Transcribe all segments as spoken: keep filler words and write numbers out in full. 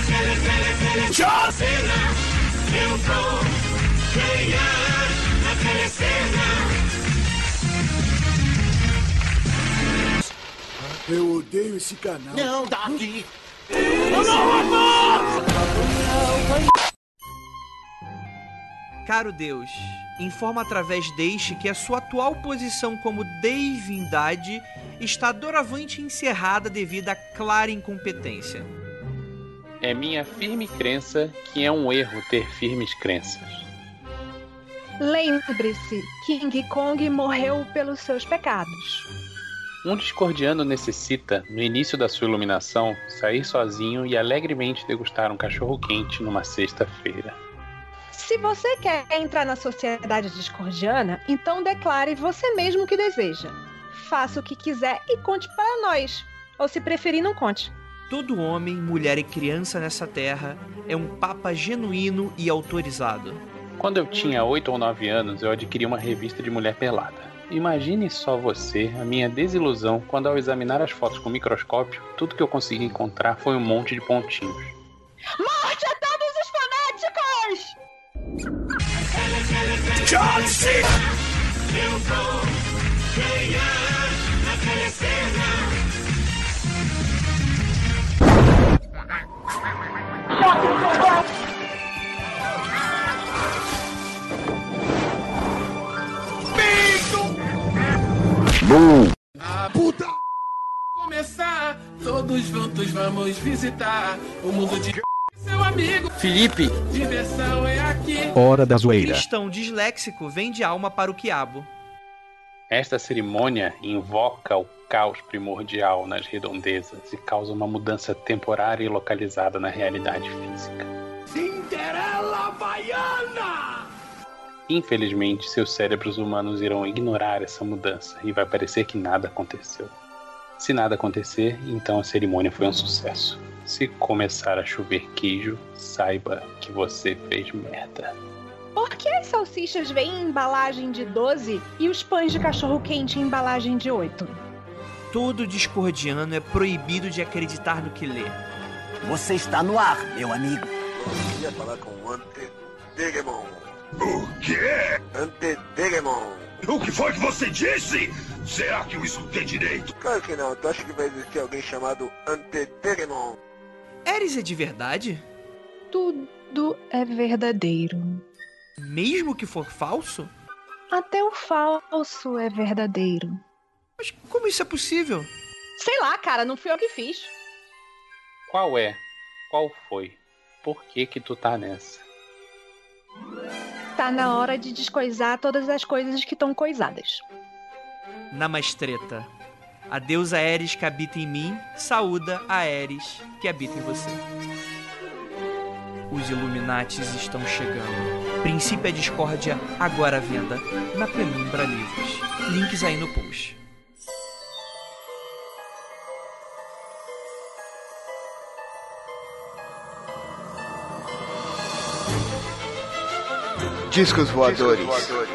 John Cena, eu vou ganhar na telecena. Eu odeio esse canal. Não, daqui. Caro Deus, informa através deste que a sua atual posição como divindade está doravante encerrada devido à clara incompetência. É minha firme crença que é um erro ter firmes crenças. Lembre-se, King Kong morreu pelos seus pecados. Um discordiano necessita, no início da sua iluminação, sair sozinho e alegremente degustar um cachorro-quente numa sexta-feira. Se você quer entrar na sociedade discordiana, então declare você mesmo o que deseja. Faça o que quiser e conte para nós. Ou se preferir, não conte. Todo homem, mulher e criança nessa terra é um papa genuíno e autorizado. Quando eu tinha oito ou nove anos, eu adquiri uma revista de mulher pelada. Imagine só você, a minha desilusão, quando ao examinar as fotos com microscópio, tudo que eu consegui encontrar foi um monte de pontinhos. Morte a todos os fanáticos! John Cena, eu vou ganhar na telecena. A puta Começar, todos juntos vamos visitar o mundo de seu amigo Felipe. Diversão é aqui. Hora da zoeira. Cristão disléxico vende alma para o quiabo. Esta cerimônia invoca o caos primordial nas redondezas e causa uma mudança temporária e localizada na realidade física. Cinderela Baiana! Infelizmente, seus cérebros humanos irão ignorar essa mudança e vai parecer que nada aconteceu. Se nada acontecer, então a cerimônia foi um sucesso. Se começar a chover queijo, saiba que você fez merda. Por que as salsichas vêm em embalagem de doze e os pães de cachorro-quente em embalagem de oito? Todo discordiano é proibido de acreditar no que lê. Você está no ar, meu amigo. Eu queria falar com o Antedegemon. O quê? Antedegemon. O que foi que você disse? Será que eu escutei direito? Claro que não. Tu acha que vai existir alguém chamado Antedegemon? Ares é de verdade? Tudo é verdadeiro. Mesmo que for falso? Até o falso é verdadeiro. Mas como isso é possível? Sei lá, cara, não fui eu que fiz. Qual é? Qual foi? Por que que tu tá nessa? Tá na hora de descoisar todas as coisas que estão coisadas. Namastreta. A deusa Ares que habita em mim, saúda a Ares que habita em você. Os Illuminatis estão chegando. Princípio a Discórdia, agora à venda, na Penumbra Livros. Links aí no post. Discos voadores.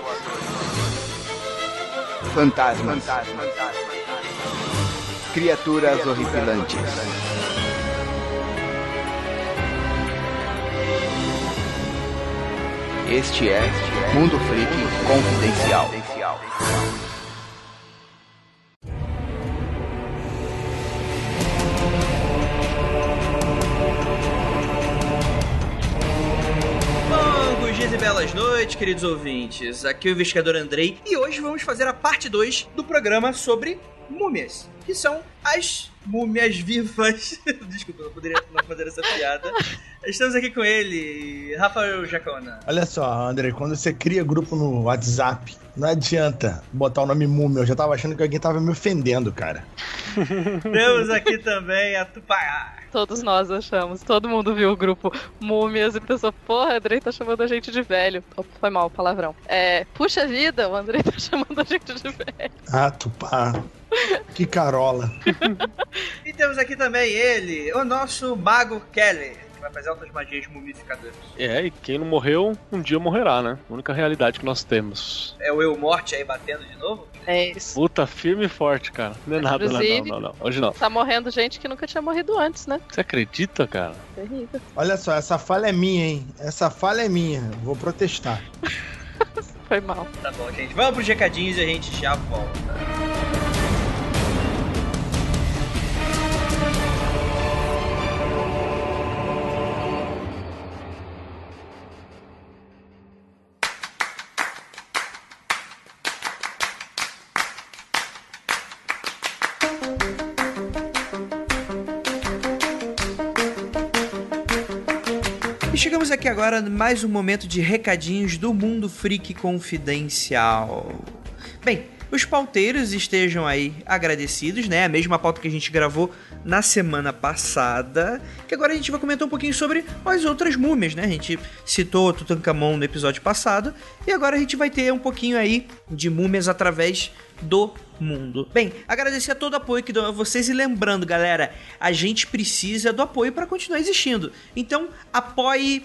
Fantasmas. Criaturas horripilantes. Este é Mundo Freak Confidencial. Bons dias e belas noites, queridos ouvintes. Aqui é o investigador Andrei e hoje vamos fazer a parte dois do programa sobre múmias, que são as múmias vivas. Desculpa, não poderia não fazer essa piada. Estamos aqui com ele, Rafael Jacona. Olha só, André, quando você cria grupo no WhatsApp, não adianta botar o nome múmia. Eu já tava achando que alguém tava me ofendendo, cara. Temos aqui também a Tupá. Todos nós achamos, todo mundo viu o grupo Múmias e pensou, porra, o Andrei tá chamando a gente de velho. Oh, foi mal, palavrão. É, puxa vida, o Andrei tá chamando a gente de velho. Ah, Tupá. Que carola. E temos aqui também ele, o nosso Mago Kelly. vai fazer altas magias mumificadoras. É, e quem não morreu, um dia morrerá, né? A única realidade que nós temos. É o eu morte aí batendo de novo? É isso. Puta, firme e forte, cara. Não é nada, não, não, não, não. Hoje não. Tá morrendo gente que nunca tinha morrido antes, né? Você acredita, cara? Terrível. Olha só, essa falha é minha, hein? Essa falha é minha. Vou protestar. Foi mal. Tá bom, gente. Vamos pros recadinhos e a gente já volta. Chegamos aqui agora mais um momento de recadinhos do Mundo Freak Confidencial. Bem, os pauteiros estejam aí agradecidos, né? A mesma pauta que a gente gravou na semana passada, que agora a gente vai comentar um pouquinho sobre as outras múmias, né? A gente citou Tutankhamon no episódio passado e agora a gente vai ter um pouquinho aí de múmias através do mundo. Bem, agradecer a todo o apoio que dão a vocês e lembrando, galera, a gente precisa do apoio para continuar existindo. Então, apoie.se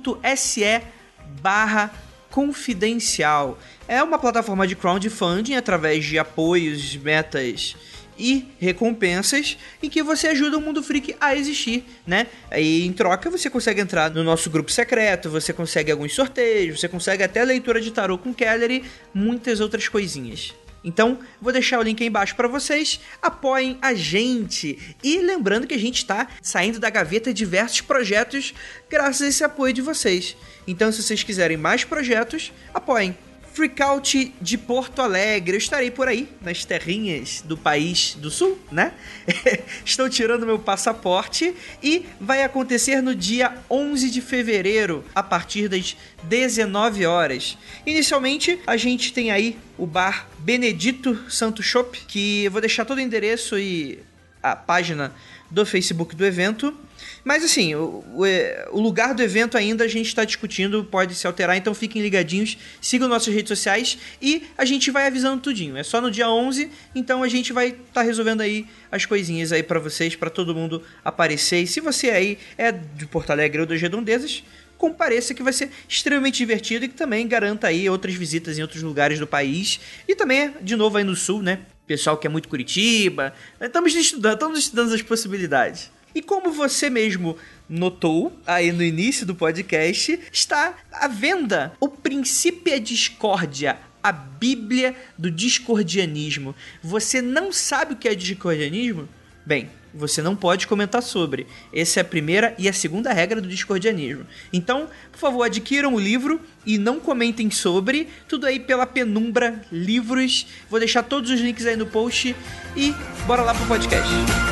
barra confidencial. É uma plataforma de crowdfunding através de apoios, metas e recompensas em que você ajuda o Mundo Freak a existir, né? E em troca você consegue entrar no nosso grupo secreto, você consegue alguns sorteios, você consegue até leitura de tarô com Keller e muitas outras coisinhas. Então, vou deixar o link aí embaixo para vocês, apoiem a gente. E lembrando que a gente está saindo da gaveta diversos projetos graças a esse apoio de vocês. Então, se vocês quiserem mais projetos, apoiem. Freakout de Porto Alegre, eu estarei por aí, nas terrinhas do país do sul, né? Estou tirando meu passaporte e vai acontecer no dia onze de fevereiro, a partir das dezenove horas. Inicialmente, a gente tem aí o bar Benedito Santo Chopp, que eu vou deixar todo o endereço e a página do Facebook do evento. Mas assim, o, o, o lugar do evento ainda a gente está discutindo, pode se alterar, então fiquem ligadinhos, sigam nossas redes sociais e a gente vai avisando tudinho. É só no dia onze, então a gente vai estar tá resolvendo aí as coisinhas aí para vocês, para todo mundo aparecer. E se você aí é de Porto Alegre ou das redondezas, compareça que vai ser extremamente divertido e que também garanta aí outras visitas em outros lugares do país. E também, de novo, aí no sul, né? Pessoal que é muito Curitiba. Estamos estudando, estamos estudando as possibilidades. E como você mesmo notou aí no início do podcast, está à venda o Princípio Discórdia, a Bíblia do Discordianismo. Você não sabe o que é discordianismo? Bem, você não pode comentar sobre. Essa é a primeira e a segunda regra do discordianismo. Então, por favor, adquiram o livro e não comentem sobre. Tudo aí pela Penumbra Livros. Vou deixar todos os links aí no post e bora lá pro podcast.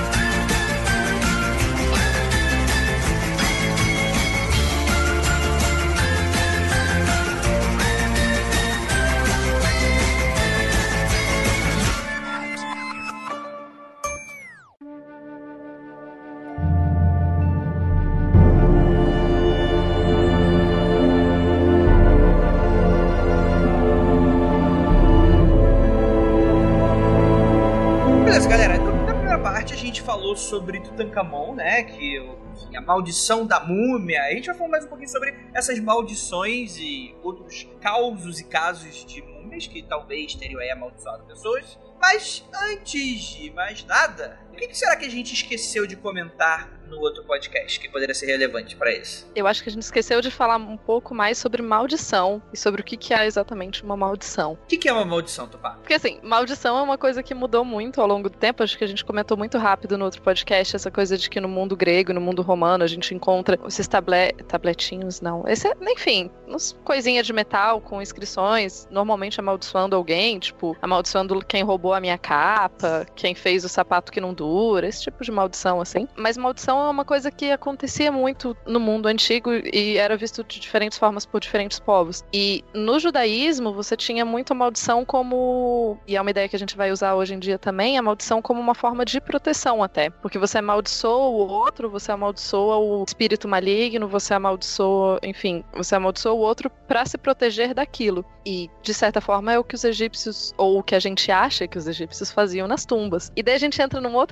Falou sobre Tutankhamon, né, que enfim, a maldição da múmia. A gente vai falar mais um pouquinho sobre essas maldições e outros causos e casos de múmias que talvez teriam aí amaldiçoado pessoas. Mas antes de mais nada, o que será que a gente esqueceu de comentar no outro podcast que poderia ser relevante para isso? Eu acho que a gente esqueceu de falar um pouco mais sobre maldição e sobre o que, que é exatamente uma maldição. O que, que é uma maldição, Tupá? Porque assim, maldição é uma coisa que mudou muito ao longo do tempo. Acho que a gente comentou muito rápido no outro podcast essa coisa de que no mundo grego, no mundo romano, a gente encontra esses tablet... tabletinhos, não. Esse é, enfim, umas coisinhas de metal com inscrições, normalmente amaldiçoando alguém, tipo, amaldiçoando quem roubou a minha capa, quem fez o sapato que não dura, esse tipo de maldição, assim. Mas maldição é uma coisa que acontecia muito no mundo antigo e era visto de diferentes formas por diferentes povos. E no judaísmo, você tinha muito a maldição como, e é uma ideia que a gente vai usar hoje em dia também, a maldição como uma forma de proteção até. Porque você amaldiçoa o outro, você amaldiçoa o espírito maligno, você amaldiçoa, enfim, você amaldiçoa o outro pra se proteger daquilo. E, de certa forma, é o que os egípcios, ou o que a gente acha que os egípcios faziam nas tumbas. E daí a gente entra num outro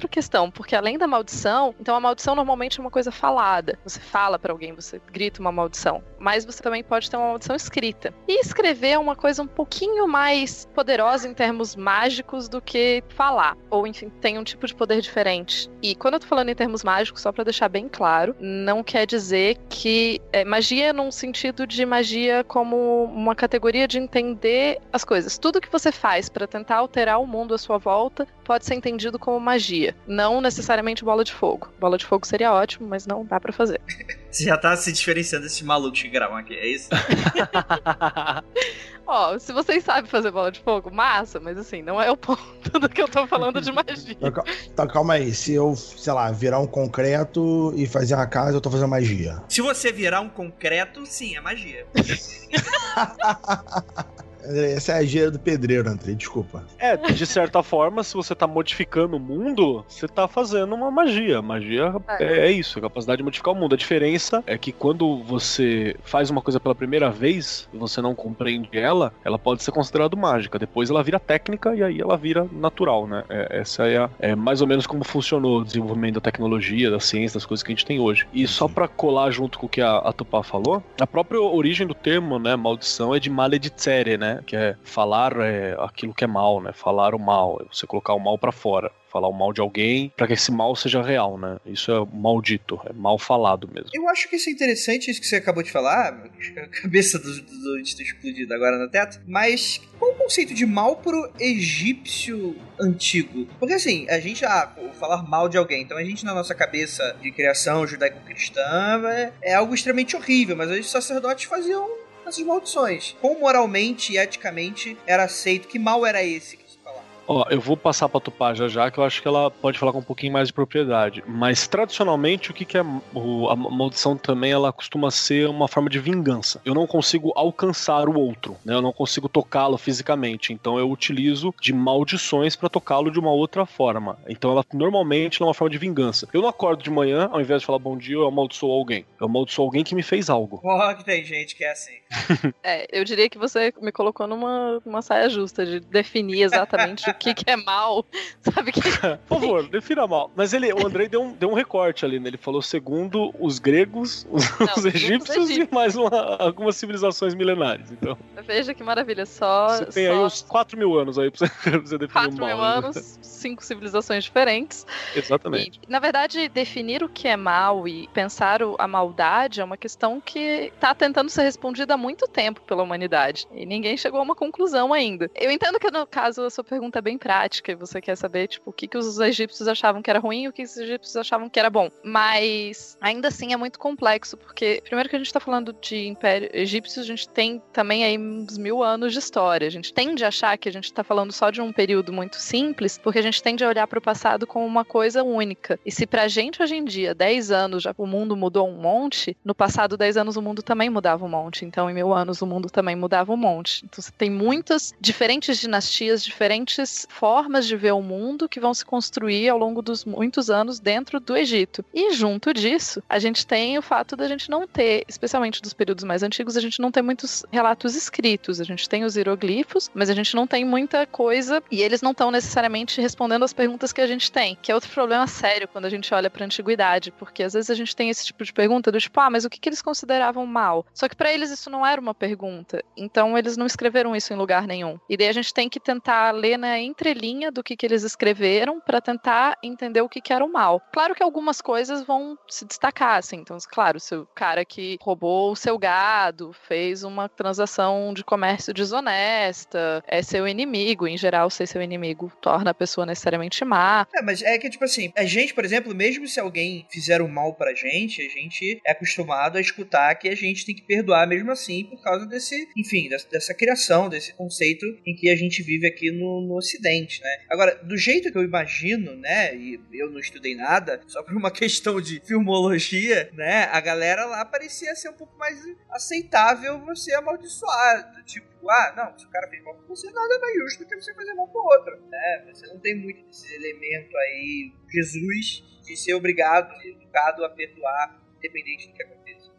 outra questão, porque além da maldição, então a maldição normalmente é uma coisa falada. Você fala pra alguém, você grita uma maldição. Mas você também pode ter uma maldição escrita. E escrever é uma coisa um pouquinho mais poderosa em termos mágicos do que falar. Ou, enfim, tem um tipo de poder diferente. E quando eu tô falando em termos mágicos, só pra deixar bem claro, não quer dizer que é, magia num sentido de magia como uma categoria de entender as coisas. Tudo que você faz pra tentar alterar o mundo à sua volta pode ser entendido como magia. Não necessariamente bola de fogo. Bola de fogo seria ótimo, mas não dá pra fazer. Você já tá se diferenciando desses malucos que gravam aqui, é isso? Ó, se vocês sabem fazer bola de fogo, massa, mas assim, não é o ponto do que eu tô falando de magia. Então calma aí, se eu, sei lá, virar um concreto e fazer uma casa, eu tô fazendo magia. Se você virar um concreto, sim, é magia. Essa é a gíria do pedreiro, Andrei, desculpa. É, de certa forma, se você tá modificando o mundo, você tá fazendo uma magia. Magia é, é isso, é a capacidade de modificar o mundo. A diferença é que quando você faz uma coisa pela primeira vez e você não compreende ela, ela pode ser considerada mágica. Depois ela vira técnica e aí ela vira natural, né? É, essa é, a, é mais ou menos como funcionou o desenvolvimento da tecnologia, da ciência, das coisas que a gente tem hoje. E só pra colar junto com o que a, a Tupá falou, a própria origem do termo, né, maldição, é de maledicere, né? Que é falar é, aquilo que é mal, né? Falar o mal, é você colocar o mal pra fora. Falar o mal de alguém pra que esse mal seja real, né? Isso é maldito, é mal falado mesmo. Eu acho que isso é interessante, isso que você acabou de falar. A cabeça do do está explodida agora no teto. Mas qual o conceito de mal pro egípcio antigo? Porque assim, a gente, ah, falar mal de alguém. Então a gente, na nossa cabeça de criação judaico-cristã, é, é algo extremamente horrível. Mas os sacerdotes faziam essas maldições. Como moralmente e eticamente era aceito? Que mal era esse? Ó, eu vou passar pra Tupá já já, que eu acho que ela pode falar com um pouquinho mais de propriedade. Mas, tradicionalmente, o que, que é o, a maldição também, ela costuma ser uma forma de vingança. Eu não consigo alcançar o outro, né? Eu não consigo tocá-lo fisicamente. Então, eu utilizo de maldições pra tocá-lo de uma outra forma. Então, ela normalmente é uma forma de vingança. Eu não acordo de manhã, ao invés de falar bom dia, eu amaldiçoo alguém. Eu amaldiçoo alguém que me fez algo. Porra, que tem gente que é assim. É, eu diria que você me colocou numa, numa saia justa de definir exatamente o que, que é mal, sabe? Que... Por favor, defina mal. Mas ele, o Andrei deu um, deu um recorte ali, né? Ele falou segundo os gregos, os, Não, os egípcios, egípcios e mais uma, algumas civilizações milenares. Então, veja que maravilha, só... Você tem só... aí uns quatro mil anos aí pra você, pra você definir o mal. quatro mil anos, cinco civilizações diferentes. Exatamente. E, na verdade, definir o que é mal e pensar o, a maldade é uma questão que tá tentando ser respondida há muito tempo pela humanidade. E ninguém chegou a uma conclusão ainda. Eu entendo que, no caso, a sua pergunta é bem prática e você quer saber, tipo, o que, que os egípcios achavam que era ruim e o que os egípcios achavam que era bom. Mas, ainda assim, é muito complexo, porque, primeiro que a gente tá falando de império egípcio, a gente tem também aí uns mil anos de história. A gente tende a achar que a gente tá falando só de um período muito simples, porque a gente tende a olhar pro passado como uma coisa única. E se pra gente, hoje em dia, dez anos, já o mundo mudou um monte, no passado, dez anos, o mundo também mudava um monte. Então, em mil anos, o mundo também mudava um monte. Então, você tem muitas diferentes dinastias, diferentes formas de ver o mundo que vão se construir ao longo dos muitos anos dentro do Egito. E junto disso, a gente tem o fato da gente não ter, especialmente dos períodos mais antigos, a gente não tem muitos relatos escritos. A gente tem os hieroglifos, mas a gente não tem muita coisa e eles não estão necessariamente respondendo as perguntas que a gente tem, que é outro problema sério quando a gente olha pra antiguidade, porque às vezes a gente tem esse tipo de pergunta do tipo, ah, mas o que, que eles consideravam mal? Só que pra eles isso não era uma pergunta, então eles não escreveram isso em lugar nenhum. E daí a gente tem que tentar ler na entrelinha do que, que eles escreveram pra tentar entender o que, que era o mal. Claro que algumas coisas vão se destacar, assim, então, claro, se o cara que roubou o seu gado, fez uma transação de comércio desonesta, é seu inimigo, em geral, ser seu inimigo torna a pessoa necessariamente má. É, mas é que, tipo assim, a gente, por exemplo, mesmo se alguém fizer o mal pra gente, a gente é acostumado a escutar que a gente tem que perdoar mesmo assim, por causa desse, enfim, dessa, dessa criação, desse conceito em que a gente vive aqui no, no Ocidente, né? Agora, do jeito que eu imagino, né, e eu não estudei nada, só por uma questão de filmologia, né, a galera lá parecia ser um pouco mais aceitável você amaldiçoar, tipo, ah, não, se o cara fez mal com você, nada mais justo do que você fazer mal com o outro, né? Você não tem muito esse elemento aí, Jesus, de ser obrigado, educado a perdoar, independente do que aconteça.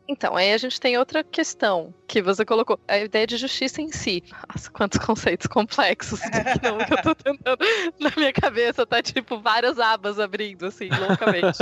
Então, aí a gente tem outra questão que você colocou, a ideia de justiça em si. Nossa, quantos conceitos complexos. Não, que eu tô tentando, na minha cabeça tá tipo várias abas abrindo, assim, loucamente.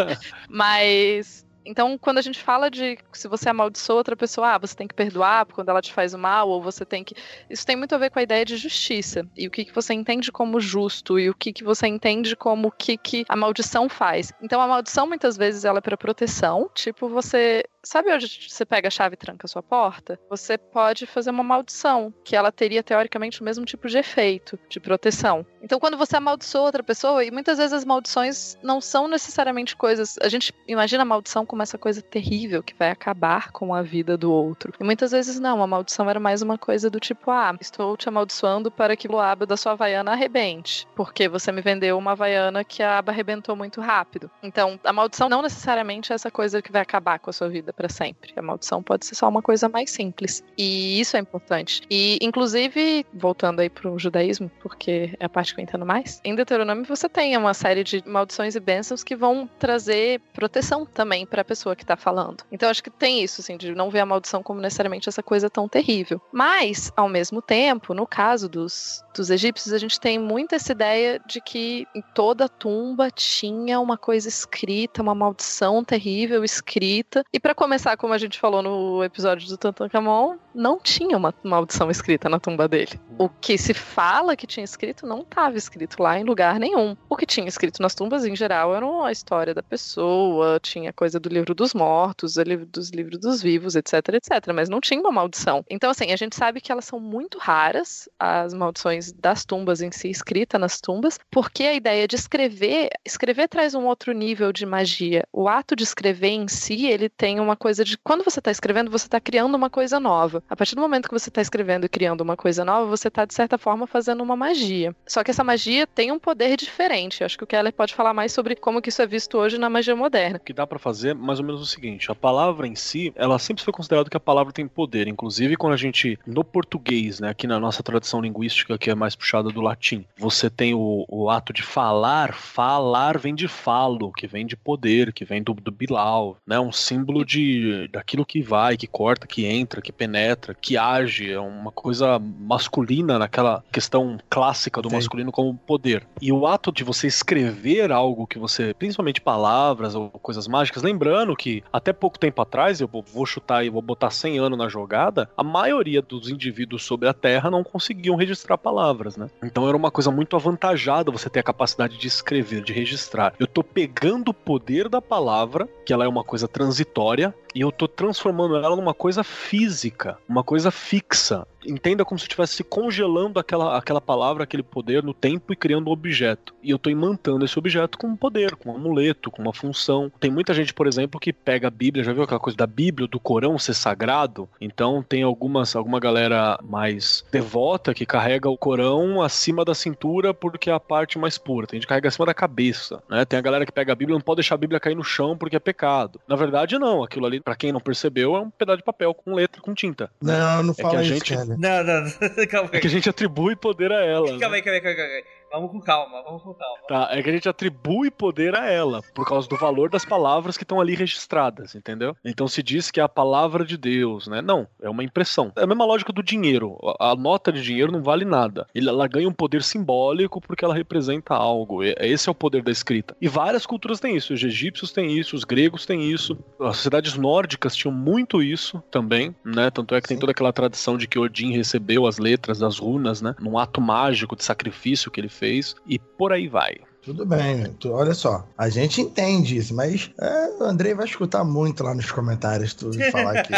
Mas... Então, quando a gente fala de se você amaldiçoa outra pessoa, ah, você tem que perdoar quando ela te faz o mal, ou você tem que... Isso tem muito a ver com a ideia de justiça. E o que, que você entende como justo, e o que, que você entende como o que, que a maldição faz. Então, a maldição, muitas vezes, ela é para proteção. Tipo, você... Sabe onde você pega a chave e tranca a sua porta? Você pode fazer uma maldição, que ela teria, teoricamente, o mesmo tipo de efeito, de proteção. Então, quando você amaldiçoa outra pessoa, e muitas vezes as maldições não são necessariamente coisas... A gente imagina a maldição como essa coisa terrível que vai acabar com a vida do outro. E muitas vezes não, a maldição era mais uma coisa do tipo, ah, estou te amaldiçoando para que o aba da sua havaiana arrebente, porque você me vendeu uma havaiana que a aba arrebentou muito rápido. Então, a maldição não necessariamente é essa coisa que vai acabar com a sua vida para sempre. A maldição pode ser só uma coisa mais simples. E isso é importante. E, inclusive, voltando aí pro judaísmo, porque é a parte que eu entendo mais, em Deuteronômio você tem uma série de maldições e bênçãos que vão trazer proteção também para a pessoa que tá falando. Então, acho que tem isso, assim, de não ver a maldição como necessariamente essa coisa tão terrível. Mas, ao mesmo tempo, no caso dos, dos egípcios, a gente tem muito essa ideia de que em toda tumba tinha uma coisa escrita, uma maldição terrível escrita. E para começar, como a gente falou no episódio do Tutankhamon, não tinha uma maldição escrita na tumba dele. O que se fala que tinha escrito não estava escrito lá em lugar nenhum. O que tinha escrito nas tumbas, em geral, era a história da pessoa, tinha coisa do livro dos mortos, dos livros dos vivos, etc, etcétera. Mas não tinha uma maldição. Então, assim, a gente sabe que elas são muito raras, as maldições das tumbas em si, escrita nas tumbas, porque a ideia de escrever, escrever traz um outro nível de magia. O ato de escrever em si, ele tem uma coisa de, quando você está escrevendo, você está criando uma coisa nova. A partir do momento que você está escrevendo e criando uma coisa nova, você está, de certa forma, fazendo uma magia. Só que essa magia tem um poder diferente. Eu acho que o Keller pode falar mais sobre como que isso é visto hoje na magia moderna. O que dá pra fazer, mais ou menos o seguinte, a palavra em si, ela sempre foi considerada que a palavra tem poder, inclusive quando a gente, no português, né, aqui na nossa tradição linguística, que é mais puxada do latim, você tem o, o ato de falar, falar vem de falo, que vem de poder, que vem do, do Bilal, né, um símbolo de, daquilo que vai, que corta, que entra, que penetra, que age, é uma coisa masculina naquela questão clássica do Sim. masculino como poder. E o ato de você escrever algo que você, principalmente palavras ou coisas mágicas, lembrando que até pouco tempo atrás, eu vou chutar e vou botar cem anos na jogada, a maioria dos indivíduos sobre a Terra não conseguiam registrar palavras, né? Então era uma coisa muito avantajada você ter a capacidade de escrever, de registrar. Eu tô pegando o poder da palavra, que ela é uma coisa transitória, e eu tô transformando ela numa coisa física, uma coisa fixa. Entenda como se eu estivesse congelando aquela, aquela palavra, aquele poder no tempo e criando um objeto. E eu tô imantando esse objeto com um poder, com um amuleto, com uma função. Tem muita gente, por exemplo, que pega a Bíblia, já viu aquela coisa da Bíblia, do Corão ser sagrado? Então tem algumas, alguma galera mais devota que carrega o Corão acima da cintura porque é a parte mais pura. Tem gente que carrega acima da cabeça, né? Tem a galera que pega a Bíblia e não pode deixar a Bíblia cair no chão porque é pecado. Na verdade, não. Aquilo ali, pra quem não percebeu, é um pedaço de papel com letra, com tinta. Não, não é fala que a isso, gente... cara. Não, não, não. Calma aí. É que a gente atribui poder a ela. Calma né? aí, calma aí, calma aí, calma aí. Vamos com calma, vamos com calma. Tá, é que a gente atribui poder a ela, por causa do valor das palavras que estão ali registradas, entendeu? Então se diz que é a palavra de Deus, né? Não, é uma impressão. É a mesma lógica do dinheiro. A nota de dinheiro não vale nada. Ela ganha um poder simbólico porque ela representa algo. Esse é o poder da escrita. E várias culturas têm isso. Os egípcios têm isso, os gregos têm isso. As sociedades nórdicas tinham muito isso também, né? Tanto é que Sim. tem toda aquela tradição de que Odin recebeu as letras das runas, né? Num ato mágico de sacrifício que ele fez. Fez, e por aí vai. Tudo bem, tu, olha só, a gente entende isso, mas é, o Andrei vai escutar muito lá nos comentários tu falar aqui.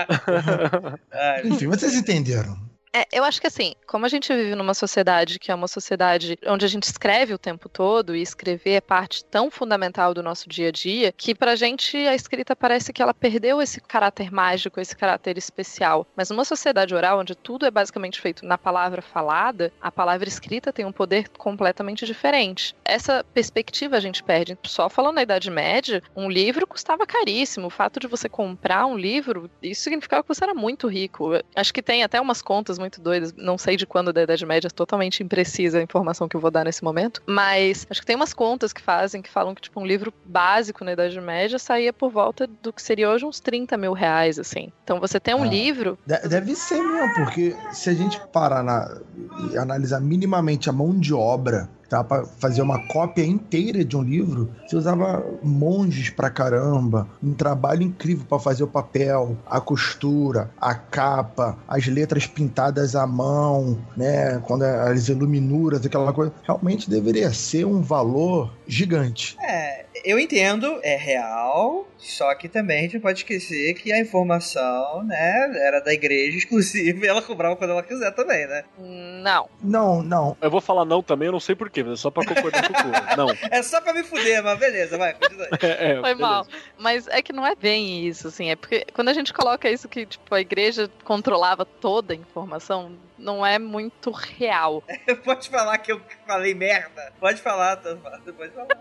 Enfim, vocês entenderam. É, eu acho que assim, como a gente vive numa sociedade que é uma sociedade onde a gente escreve o tempo todo, e escrever é parte tão fundamental do nosso dia a dia, que pra gente a escrita parece que ela perdeu esse caráter mágico, esse caráter especial. Mas numa sociedade oral, onde tudo é basicamente feito na palavra falada, a palavra escrita tem um poder completamente diferente. Essa perspectiva a gente perde. Só falando na Idade Média, um livro custava caríssimo. O fato de você comprar um livro, isso significava que você era muito rico. Acho que tem até umas contas muito doidas, não sei de quando da Idade Média, totalmente imprecisa a informação que eu vou dar nesse momento, mas acho que tem umas contas que fazem, que falam que tipo um livro básico na Idade Média saía por volta do que seria hoje uns trinta mil reais, assim. Então você tem um ah, livro... Deve ser mesmo, porque se a gente parar na, e analisar minimamente a mão de obra, tá, para fazer uma cópia inteira de um livro, você usava monges pra caramba, um trabalho incrível para fazer o papel, a costura, a capa, as letras pintadas à mão, né, quando as iluminuras, aquela coisa, realmente deveria ser um valor gigante. É, eu entendo, é real, só que também a gente não pode esquecer que a informação, né, era da igreja exclusiva e ela cobrava quando ela quiser também, né? Não. Não, não. Eu vou falar não também, eu não sei porquê, mas é só pra concordar com o Cura. Não. É só pra me fuder, mas beleza, vai, continua. É, é, Foi beleza. Mal. Mas é que não é bem isso, assim, é porque quando a gente coloca isso que, tipo, a igreja controlava toda a informação, não é muito real. Pode falar que eu falei merda. Pode falar, pode falar.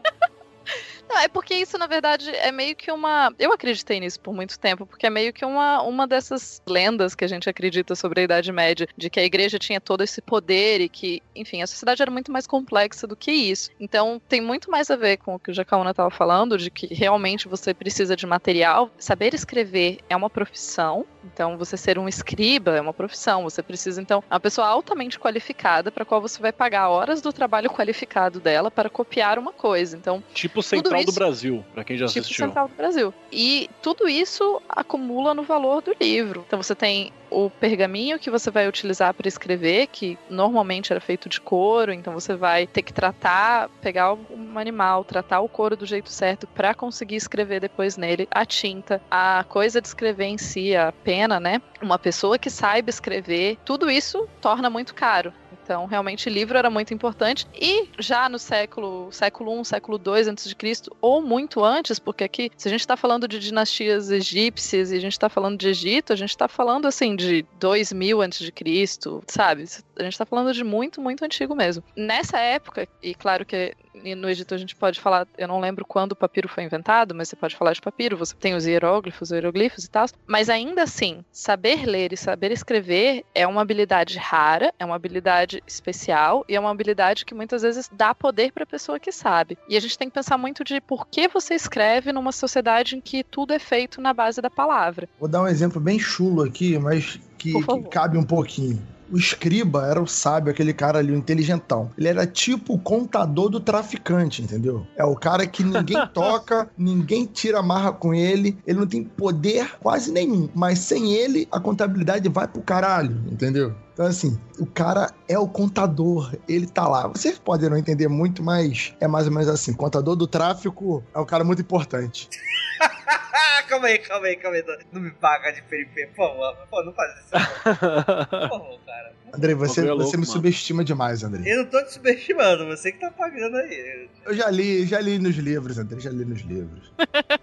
Não, é porque isso, na verdade, é meio que uma... Eu acreditei nisso por muito tempo, porque é meio que uma, uma dessas lendas que a gente acredita sobre a Idade Média, de que a igreja tinha todo esse poder e que, enfim, a sociedade era muito mais complexa do que isso. Então, tem muito mais a ver com o que o Jacaúna estava falando, de que realmente você precisa de material. Saber escrever é uma profissão, então você ser um escriba é uma profissão. Você precisa, então, uma pessoa altamente qualificada, para a qual você vai pagar horas do trabalho qualificado dela para copiar uma coisa. Então, tipo Central do Brasil, pra quem já tipo assistiu. Central do Brasil. E tudo isso acumula no valor do livro. Então você tem o pergaminho que você vai utilizar para escrever, que normalmente era feito de couro, então você vai ter que tratar, pegar um animal, tratar o couro do jeito certo para conseguir escrever depois nele, a tinta, a coisa de escrever em si, a pena, né? Uma pessoa que saiba escrever, tudo isso torna muito caro. Então, realmente, livro era muito importante. E já no século, século I, século dois antes de Cristo, ou muito antes, porque aqui, se a gente está falando de dinastias egípcias e a gente está falando de Egito, a gente está falando, assim, de dois mil antes de Cristo, sabe? A gente está falando de muito, muito antigo mesmo. Nessa época, e claro que no Egito a gente pode falar, eu não lembro quando o papiro foi inventado, mas você pode falar de papiro, você tem os hieróglifos, os hieroglifos e tal, mas ainda assim, saber ler e saber escrever é uma habilidade rara, é uma habilidade especial e é uma habilidade que muitas vezes dá poder para a pessoa que sabe. E a gente tem que pensar muito de por que você escreve numa sociedade em que tudo é feito na base da palavra. Vou dar um exemplo bem chulo aqui, mas que, que cabe um pouquinho. O escriba era o sábio, aquele cara ali, o inteligentão. Ele era tipo o contador do traficante, entendeu? É o cara que ninguém toca, ninguém tira a marra com ele, ele não tem poder quase nenhum. Mas sem ele, a contabilidade vai pro caralho, entendeu? Então, assim, o cara é o contador, ele tá lá. Vocês podem não entender muito, mas é mais ou menos assim. Contador do tráfico é um cara muito importante. Calma aí, calma aí, calma aí. Não me paga de periferia, por favor. Pô, não faz isso. Por favor, cara. Andrei, você, louco, você me mano. subestima demais, Andrei. Eu não tô te subestimando, você que tá pagando aí. Eu já li, já li nos livros, Andrei, já li nos livros.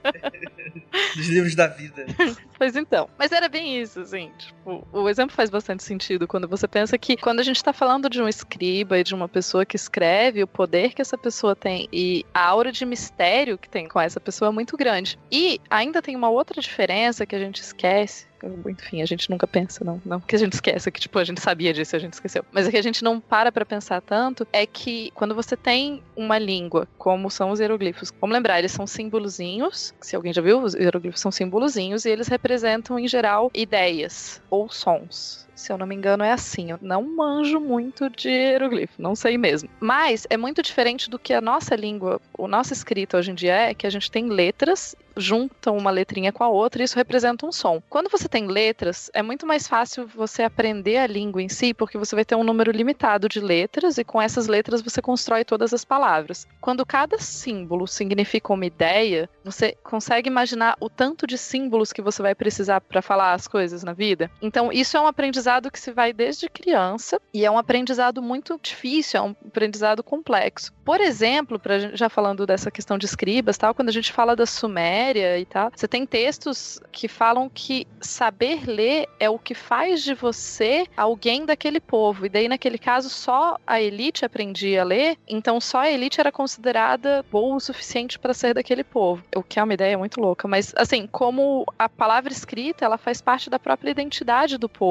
Nos livros da vida. Pois então. Mas era bem isso, assim. Tipo, o exemplo faz bastante sentido quando você pensa que quando a gente tá falando de um escriba e de uma pessoa que escreve, o poder que essa pessoa tem e a aura de mistério que tem com essa pessoa é muito grande. E ainda tem uma outra diferença que a gente esquece. Enfim, a gente nunca pensa, não. Não que a gente esqueça, que tipo, a gente sabia disso e a gente esqueceu. Mas é que a gente não para pra pensar tanto, é que quando você tem uma língua, como são os hieroglifos, vamos lembrar, eles são símbolozinhos, se alguém já viu, os hieroglifos são símbolozinhos e eles representam, em geral, ideias ou sons. Se eu não me engano, é assim. Eu não manjo muito de hieroglifo, não sei mesmo. Mas é muito diferente do que a nossa língua, a nossa escrita hoje em dia é, que a gente tem letras, juntam uma letrinha com a outra e isso representa um som. Quando você tem letras, é muito mais fácil você aprender a língua em si, porque você vai ter um número limitado de letras e com essas letras você constrói todas as palavras. Quando cada símbolo significa uma ideia, você consegue imaginar o tanto de símbolos que você vai precisar para falar as coisas na vida? Então, isso é um aprendizado que se vai desde criança e é um aprendizado muito difícil, é um aprendizado complexo. Por exemplo, pra, já falando dessa questão de escribas, tal, quando a gente fala da Suméria e tal, você tem textos que falam que saber ler é o que faz de você alguém daquele povo. E daí, naquele caso, só a elite aprendia a ler, então só a elite era considerada boa o suficiente para ser daquele povo. O que é uma ideia muito louca, mas assim, como a palavra escrita, ela faz parte da própria identidade do povo. E a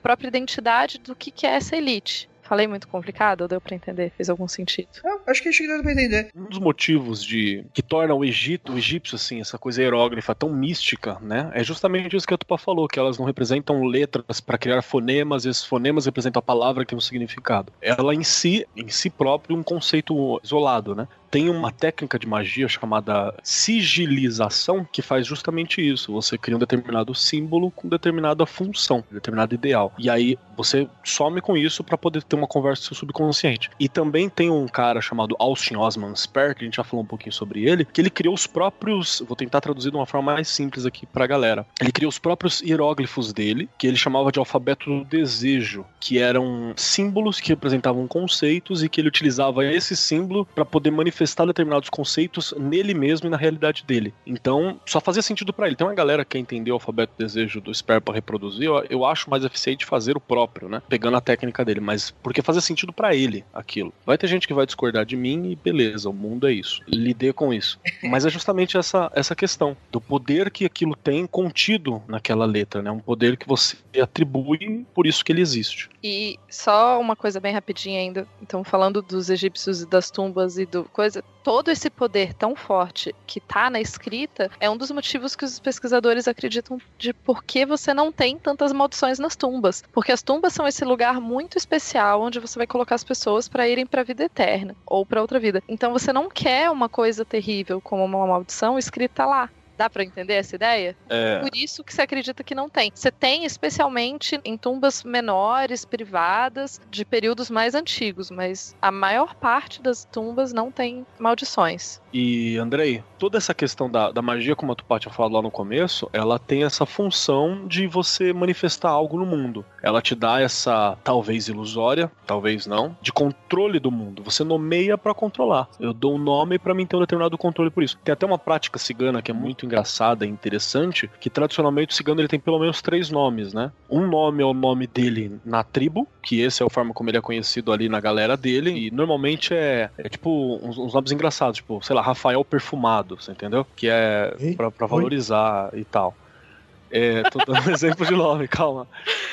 própria identidade do que, que é essa elite. Falei muito complicado ou deu pra entender? Fez algum sentido? Não, acho que acho que deu pra entender. Um dos motivos de que torna o Egito, o egípcio, assim, essa coisa hieróglifa tão mística, né? É justamente isso que a Tupá falou, que elas não representam letras para criar fonemas, e esses fonemas representam a palavra que tem um significado. Ela em si, em si próprio, um conceito isolado, né? Tem uma técnica de magia chamada sigilização que faz justamente isso. Você cria um determinado símbolo com determinada função, determinado ideal. E aí você some com isso para poder ter uma conversa com o seu subconsciente. E também tem um cara chamado Austin Osman Spare, que a gente já falou um pouquinho sobre ele, que ele criou os próprios... Vou tentar traduzir de uma forma mais simples aqui pra galera. Ele criou os próprios hieróglifos dele, que ele chamava de alfabeto do desejo, que eram símbolos que representavam conceitos e que ele utilizava esse símbolo para poder manifestar determinados conceitos nele mesmo e na realidade dele. Então, só fazia sentido pra ele. Tem uma galera que entendeu o alfabeto do desejo do Spare pra reproduzir, eu, eu acho mais eficiente fazer o próprio, né? Pegando a técnica dele, mas porque fazia sentido pra ele aquilo. Vai ter gente que vai discordar de mim e beleza, o mundo é isso. Lidei com isso. Mas é justamente essa, essa questão do poder que aquilo tem contido naquela letra, né? Um poder que você atribui por isso que ele existe. E só uma coisa bem rapidinha ainda. Então, falando dos egípcios e das tumbas e do coisa, todo esse poder tão forte que tá na escrita é um dos motivos que os pesquisadores acreditam de por que você não tem tantas maldições nas tumbas. Porque as tumbas são esse lugar muito especial onde você vai colocar as pessoas para irem pra vida eterna ou pra outra vida. Então você não quer uma coisa terrível como uma maldição escrita lá. Dá pra entender essa ideia? É. Por isso que você acredita que não tem. Você tem especialmente em tumbas menores, privadas, de períodos mais antigos, mas a maior parte das tumbas não tem maldições. E, Andrei, toda essa questão da, da magia, como a Tupá tinha falado lá no começo, ela tem essa função de você manifestar algo no mundo. Ela te dá essa, talvez ilusória, talvez não, de controle do mundo. Você nomeia pra controlar. Eu dou um nome pra mim ter um determinado controle por isso. Tem até uma prática cigana que é muito engraçada e interessante, que tradicionalmente o cigano ele tem pelo menos três nomes, né? Um nome é o nome dele na tribo, que esse é a forma como ele é conhecido ali na galera dele, e normalmente é, é tipo uns, uns nomes engraçados, tipo, sei lá, Rafael Perfumado, você entendeu? Que é pra, pra valorizar Oi? E tal. É, tô dando um exemplo de nome, calma.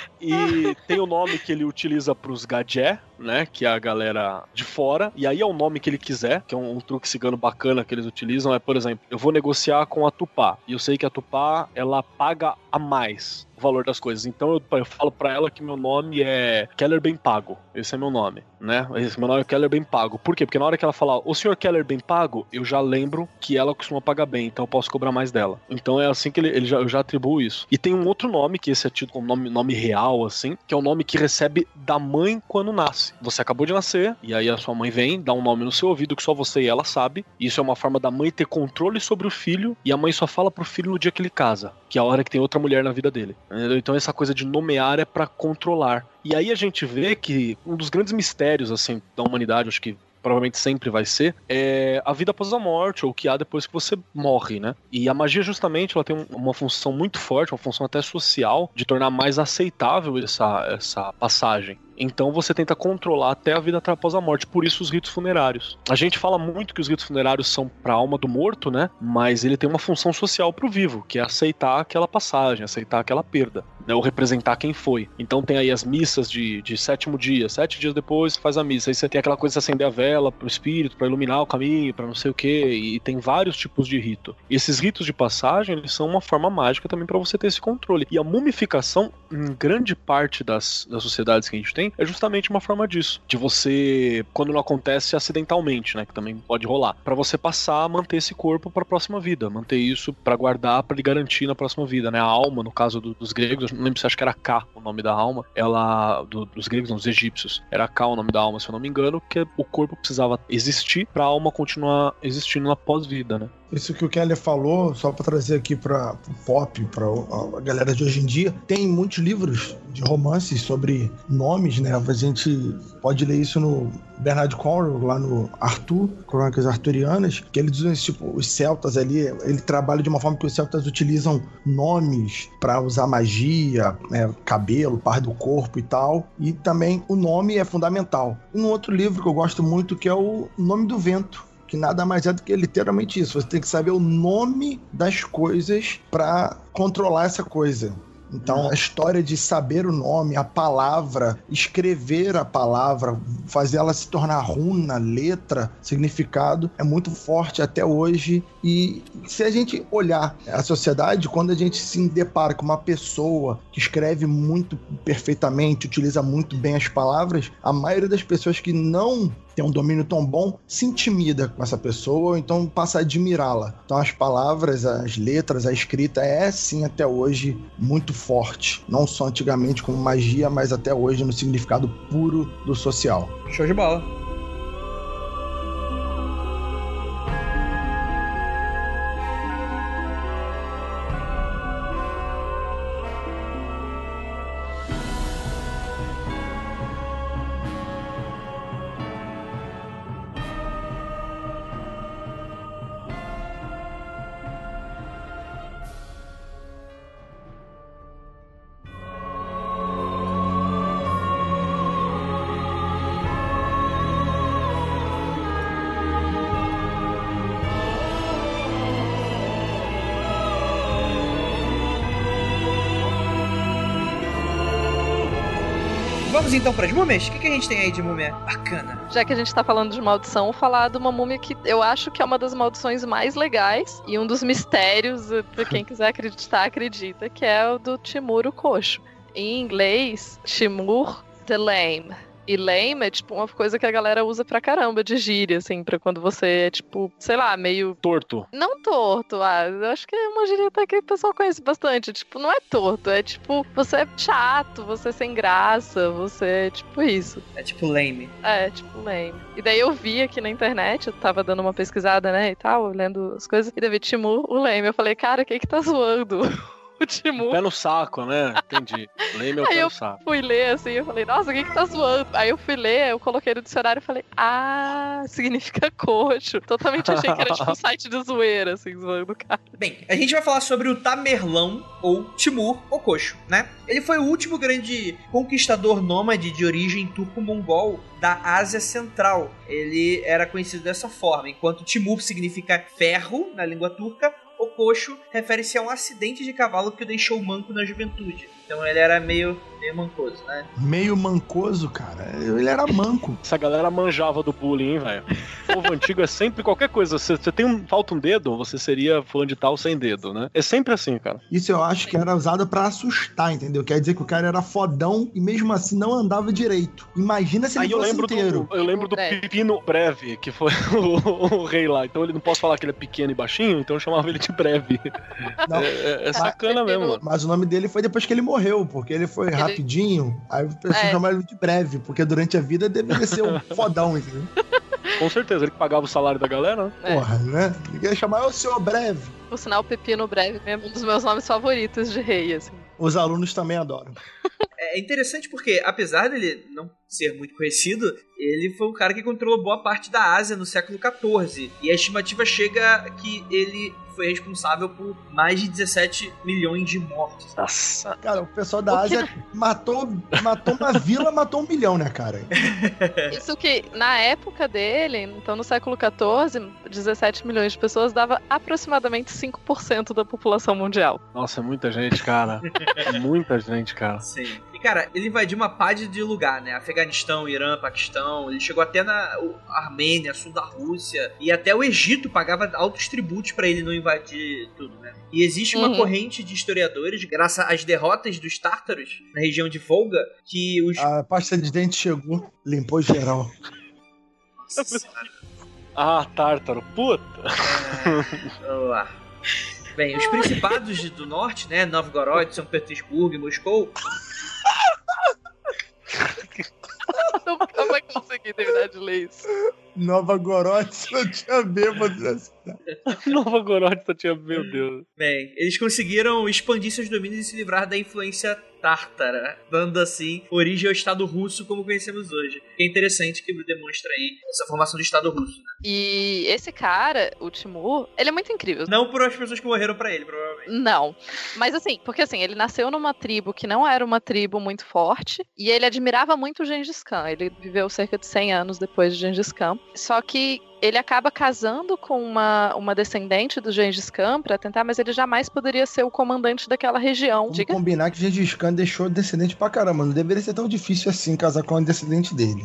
E tem o nome que ele utiliza pros gadjé, né, que é a galera de fora, e aí é o nome que ele quiser, que é um, um truque cigano bacana que eles utilizam, é, por exemplo, eu vou negociar com a Tupá, e eu sei que a Tupá, ela paga a mais o valor das coisas, então eu, eu falo pra ela que meu nome é Keller Bem Pago, esse é meu nome, né, esse meu nome é Keller Bem Pago. Por quê? Porque na hora que ela falar, o senhor Keller Bem Pago, eu já lembro que ela costuma pagar bem, então eu posso cobrar mais dela. Então é assim que ele, ele já, eu já atribuo isso. E tem um outro nome, que esse é tido como nome, nome real, assim, que é o nome que recebe da mãe quando nasce. Você acabou de nascer, e aí a sua mãe vem, dá um nome no seu ouvido que só você e ela sabe. Isso é uma forma da mãe ter controle sobre o filho, e a mãe só fala pro filho no dia que ele casa, que é a hora que tem outra mulher na vida dele. Entendeu? Então essa coisa de nomear é pra controlar. E aí a gente vê que um dos grandes mistérios, assim, da humanidade, acho que provavelmente sempre vai ser, é a vida após a morte, ou o que há depois que você morre, né? E a magia, justamente, ela tem uma função muito forte, uma função até social, de tornar mais aceitável essa, essa passagem. Então você tenta controlar até a vida após a morte, por isso os ritos funerários. A gente fala muito que os ritos funerários são pra alma do morto, né? Mas ele tem uma função social pro vivo, que é aceitar aquela passagem, aceitar aquela perda, né? Ou representar quem foi. Então tem aí as missas de, de sétimo dia, sete dias depois faz a missa. Aí você tem aquela coisa de acender a vela pro espírito, pra iluminar o caminho, pra não sei o quê, e tem vários tipos de rito. E esses ritos de passagem, eles são uma forma mágica também pra você ter esse controle. E a mumificação, em grande parte das, das sociedades que a gente tem, é justamente uma forma disso, de você, quando não acontece acidentalmente, né, que também pode rolar, pra você passar a manter esse corpo pra próxima vida, manter isso pra guardar, pra lhe garantir na próxima vida, né, a alma, no caso do, dos gregos, eu não lembro se acho que era Ka o nome da alma, ela, do, dos gregos não, dos egípcios, era Ka o nome da alma, se eu não me engano, que o corpo precisava existir pra alma continuar existindo na pós-vida, né. Isso que o Keller falou, só para trazer aqui para o pop, para a galera de hoje em dia, tem muitos livros de romances sobre nomes, né? A gente pode ler isso no Bernard Cornwell, lá no Arthur, Crônicas Arturianas, que ele diz assim, tipo, os celtas ali, ele trabalha de uma forma que os celtas utilizam nomes para usar magia, né? Cabelo, parte do corpo e tal, e também o nome é fundamental. E num outro livro que eu gosto muito, que é o Nome do Vento, que nada mais é do que literalmente isso. Você tem que saber o nome das coisas para controlar essa coisa. Então, a história de saber o nome, a palavra, escrever a palavra, fazer ela se tornar runa, letra, significado, é muito forte até hoje. E se a gente olhar a sociedade, quando a gente se depara com uma pessoa que escreve muito perfeitamente, utiliza muito bem as palavras, a maioria das pessoas que não tem um domínio tão bom, se intimida com essa pessoa, ou então passa a admirá-la. Então as palavras, as letras, a escrita é sim até hoje muito forte. Não só antigamente como magia, mas até hoje no significado puro do social. Show de bola. Vamos então para as múmias? O que, que a gente tem aí de múmia bacana? Já que a gente tá falando de maldição, vou falar de uma múmia que eu acho que é uma das maldições mais legais e um dos mistérios, pra quem quiser acreditar, acredita, que é o do Timur o Coxo. Em inglês, Timur the Lame. E lame é tipo uma coisa que a galera usa pra caramba de gíria, assim, pra quando você é tipo, sei lá, meio... Torto. Não torto, ah, eu acho que é uma gíria até que o pessoal conhece bastante. Tipo, não é torto, é tipo, você é chato, você é sem graça, você é tipo isso. É tipo lame. É, tipo lame. E daí eu vi aqui na internet, eu tava dando uma pesquisada, né, e tal, lendo as coisas, e daí vi Timur o Lame. Eu falei, cara, quem que tá zoando? O Timur. Pé no saco, né? Entendi. Leme é o pé no saco. Aí eu fui ler assim, eu falei, nossa, quem que tá zoando? Aí eu fui ler, eu coloquei no dicionário e falei, ah, significa coxo. Totalmente achei que era tipo um site de zoeira, assim, zoando o cara. Bem, a gente vai falar sobre o Tamerlão, ou Timur, o Coxo, né? Ele foi o último grande conquistador nômade de origem turco-mongol da Ásia Central. Ele era conhecido dessa forma, enquanto Timur significa ferro na língua turca, o coxo refere-se a um acidente de cavalo que o deixou manco na juventude. Então ele era meio, meio mancoso, né? Meio mancoso, cara? Ele era manco. Essa galera manjava do bullying, hein, velho? O povo antigo é sempre qualquer coisa. Você, você tem um, falta um dedo, você seria fulano de tal sem dedo, né? É sempre assim, cara. Isso eu acho que era usado pra assustar, entendeu? Quer dizer que o cara era fodão e mesmo assim não andava direito. Imagina se ele Aí eu fosse lembro inteiro. Do, eu lembro do Pepino Breve, que foi o, o rei lá. Então ele não posso falar que ele é pequeno e baixinho, então eu chamava ele de Breve. Não, é, é sacana mesmo, mano. Mas o nome dele foi depois que ele morreu, porque ele foi ele... rapidinho, aí o pessoal é. chamava ele de Breve, porque durante a vida deveria ser um fodão, entendeu? Com certeza, ele que pagava o salário da galera, né? É. Porra, né? Ninguém ia chamar o senhor Breve. Por sinal, Pepino Breve é um dos meus nomes favoritos de rei, assim. Os alunos também adoram. É interessante porque, apesar dele não ser muito conhecido, ele foi um cara que controlou boa parte da Ásia no século quatorze. E a estimativa chega que ele foi responsável por mais de dezessete milhões de mortes. Nossa. Cara, o pessoal da Ásia matou, matou uma vila, matou um milhão, né, cara? Isso que, na época dele, então no século quatorze, dezessete milhões de pessoas dava aproximadamente cinco por cento da população mundial. Nossa, é muita gente, cara. Muita gente, cara. Sim. E, cara, ele invadiu uma pá de lugar, né? Afeganistão, Irã, Paquistão. Ele chegou até na Armênia, sul da Rússia. E até o Egito pagava altos tributos pra ele não invadir tudo, né? E existe uma uhum. corrente de historiadores, graças às derrotas dos tártaros na região de Volga, que os... A pasta de dente chegou, limpou geral. Nossa senhora. Ah, tártaro, puta! É, vamos lá. Bem, os principados do norte, né? Novgorod, São Petersburgo e Moscou... Nunca vai conseguir terminar de ler isso. Novgorod só tinha bêbado na cidade. Novgorod só tinha, meu Deus. Bem, eles conseguiram expandir seus domínios e se livrar da influência tártara, dando assim origem ao Estado Russo como conhecemos hoje. É interessante que demonstra aí essa formação do Estado Russo, né? E esse cara, o Timur, ele é muito incrível. Não por as pessoas que morreram pra ele, provavelmente. Não. Mas assim, porque assim, ele nasceu numa tribo que não era uma tribo muito forte, e ele admirava muito o Gengis Khan. Ele viveu cerca de cem anos depois de Gengis Khan. Só que ele acaba casando com uma, uma descendente do Gengis Khan pra tentar, mas ele jamais poderia ser o comandante daquela região. Vamos Diga? combinar que Gengis Khan deixou descendente pra caramba. Não deveria ser tão difícil assim casar com a descendente dele.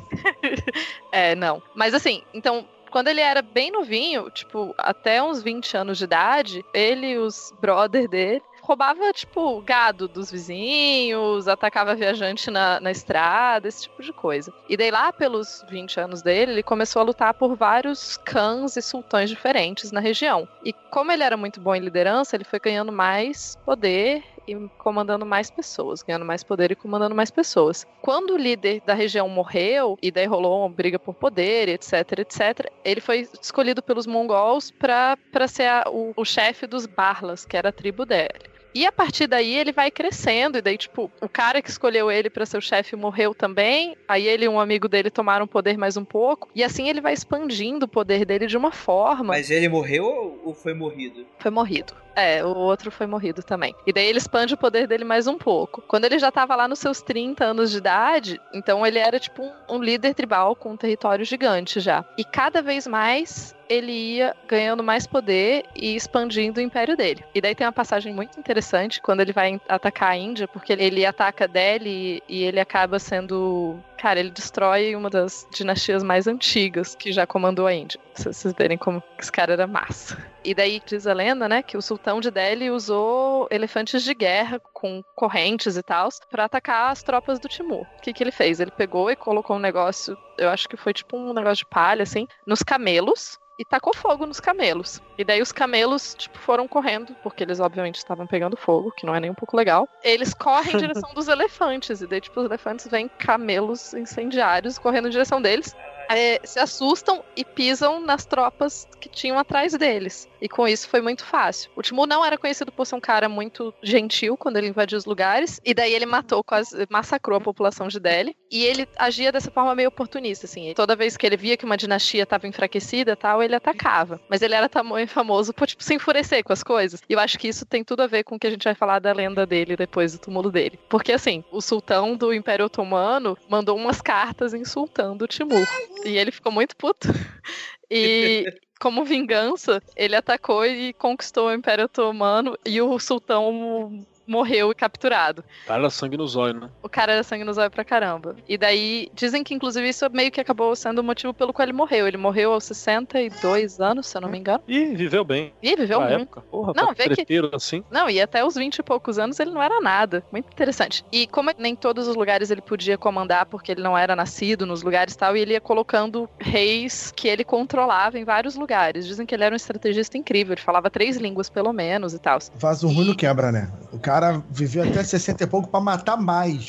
É, não. Mas assim, então... Quando ele era bem novinho, tipo, até uns vinte anos de idade, ele e os brother dele roubava, tipo, gado dos vizinhos, atacava viajante na, na estrada, esse tipo de coisa. E daí lá pelos vinte anos dele, ele começou a lutar por vários clãs e sultões diferentes na região. E como ele era muito bom em liderança, ele foi ganhando mais poder e comandando mais pessoas, ganhando mais poder e comandando mais pessoas. Quando o líder da região morreu, e daí rolou uma briga por poder, etc, etc, ele foi escolhido pelos mongols para para ser a, o, o chefe dos Barlas, que era a tribo dele. E a partir daí ele vai crescendo, e daí, tipo, o cara que escolheu ele pra ser o chefe morreu também, aí ele e um amigo dele tomaram poder mais um pouco, e assim ele vai expandindo o poder dele de uma forma... Mas ele morreu ou foi morrido? Foi morrido. É, o outro foi morrido também. E daí ele expande o poder dele mais um pouco. Quando ele já tava lá nos seus trinta anos de idade, então ele era tipo um, um líder tribal com um território gigante já. E cada vez mais ele ia ganhando mais poder e expandindo o império dele. E daí tem uma passagem muito interessante quando ele vai atacar a Índia, porque ele ataca Delhi e ele acaba sendo... Cara, ele destrói uma das dinastias mais antigas que já comandou a Índia. Pra vocês verem como esse cara era massa. E daí diz a lenda, né, que o sultão de Delhi usou elefantes de guerra com correntes e tal pra atacar as tropas do Timur. O que que ele fez? Ele pegou e colocou um negócio, eu acho que foi tipo um negócio de palha, assim, nos camelos, e tacou fogo nos camelos. E daí os camelos, tipo, foram correndo, porque eles obviamente estavam pegando fogo, que não é nem um pouco legal. Eles correm em direção dos elefantes, e daí, tipo, os elefantes veem camelos incendiários correndo em direção deles. É, se assustam e pisam nas tropas que tinham atrás deles. E com isso foi muito fácil. O Timur não era conhecido por ser um cara muito gentil quando ele invadiu os lugares. E daí ele matou, quase massacrou a população de Delhi. E ele agia dessa forma meio oportunista, assim. Toda vez que ele via que uma dinastia estava enfraquecida e tal, ele atacava. Mas ele era tamanho famoso por, tipo, se enfurecer com as coisas. E eu acho que isso tem tudo a ver com o que a gente vai falar da lenda dele depois do túmulo dele. Porque, assim, o sultão do Império Otomano mandou umas cartas insultando o Timur. E ele ficou muito puto. E como vingança, ele atacou e conquistou o Império Otomano e o sultão morreu e capturado. O cara era sangue no zóio, né? O cara era sangue no zóio pra caramba. E daí, dizem que inclusive isso meio que acabou sendo o motivo pelo qual ele morreu. Ele morreu aos sessenta e dois anos, se eu não me engano. E viveu bem. E viveu na muito. Época. Porra, não, vê que... assim. Não, e até os vinte e poucos anos ele não era nada. Muito interessante. E como nem todos os lugares ele podia comandar, porque ele não era nascido nos lugares e tal, e ele ia colocando reis que ele controlava em vários lugares. Dizem que ele era um estrategista incrível. Ele falava três línguas, pelo menos, e tal. Vaso ruim não quebra, né? O cara viveu até sessenta e pouco pra matar mais.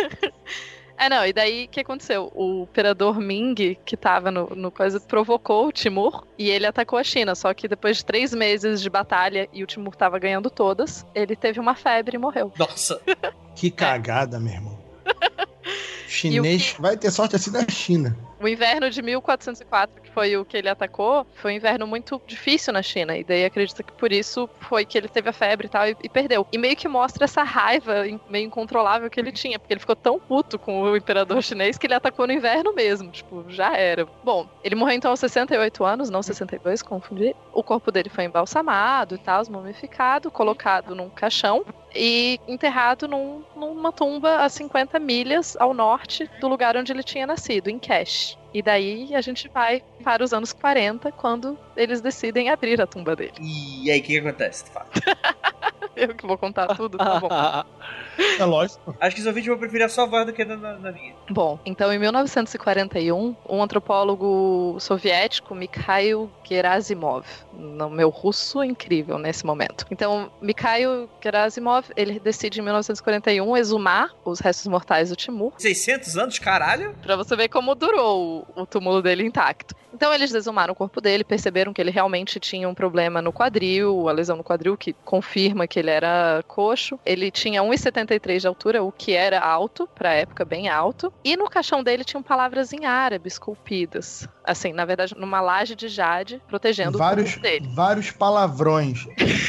É, não, e daí o que aconteceu? O imperador Ming, que tava no, no coisa, provocou o Timur e ele atacou a China. Só que depois de três meses de batalha e o Timur tava ganhando todas, ele teve uma febre e morreu. Nossa! Que cagada, é. meu irmão. Chinês que... vai ter sorte assim da China. O inverno de mil quatrocentos e quatro, que foi o que ele atacou, foi um inverno muito difícil na China. E daí acredita que por isso foi que ele teve a febre e tal e, e perdeu. E meio que mostra essa raiva meio incontrolável que ele tinha, porque ele ficou tão puto com o imperador chinês que ele atacou no inverno mesmo. Tipo, já era. Bom, ele morreu então aos sessenta e oito anos, não sessenta e dois, confundi. O corpo dele foi embalsamado e tal, mumificado, colocado num caixão e enterrado num, numa tumba a cinquenta milhas ao norte do lugar onde ele tinha nascido, em Cache. E daí a gente vai para os anos quarenta, quando eles decidem abrir a tumba dele. E aí, o que, que acontece, de fato? Eu que vou contar tudo, tá bom. É lógico. Acho que os ouvintes vão preferir a sua voz do que na, na minha. Bom, então em mil novecentos e quarenta e um, um antropólogo soviético, Mikhail Gerasimov, no meu russo incrível nesse momento. Então, Mikhail Gerasimov, ele decide em mil novecentos e quarenta e um exumar os restos mortais do Timur. seiscentos anos, caralho? Pra você ver como durou o, o túmulo dele intacto. Então eles exumaram o corpo dele, perceberam que ele realmente tinha um problema no quadril, a lesão no quadril, que confirma que ele era coxo. Ele tinha um metro e setenta e três de altura, o que era alto, pra época bem alto. E no caixão dele tinham palavras em árabe esculpidas. Assim, na verdade, numa laje de jade, protegendo vários, o corpo dele. Vários palavrões.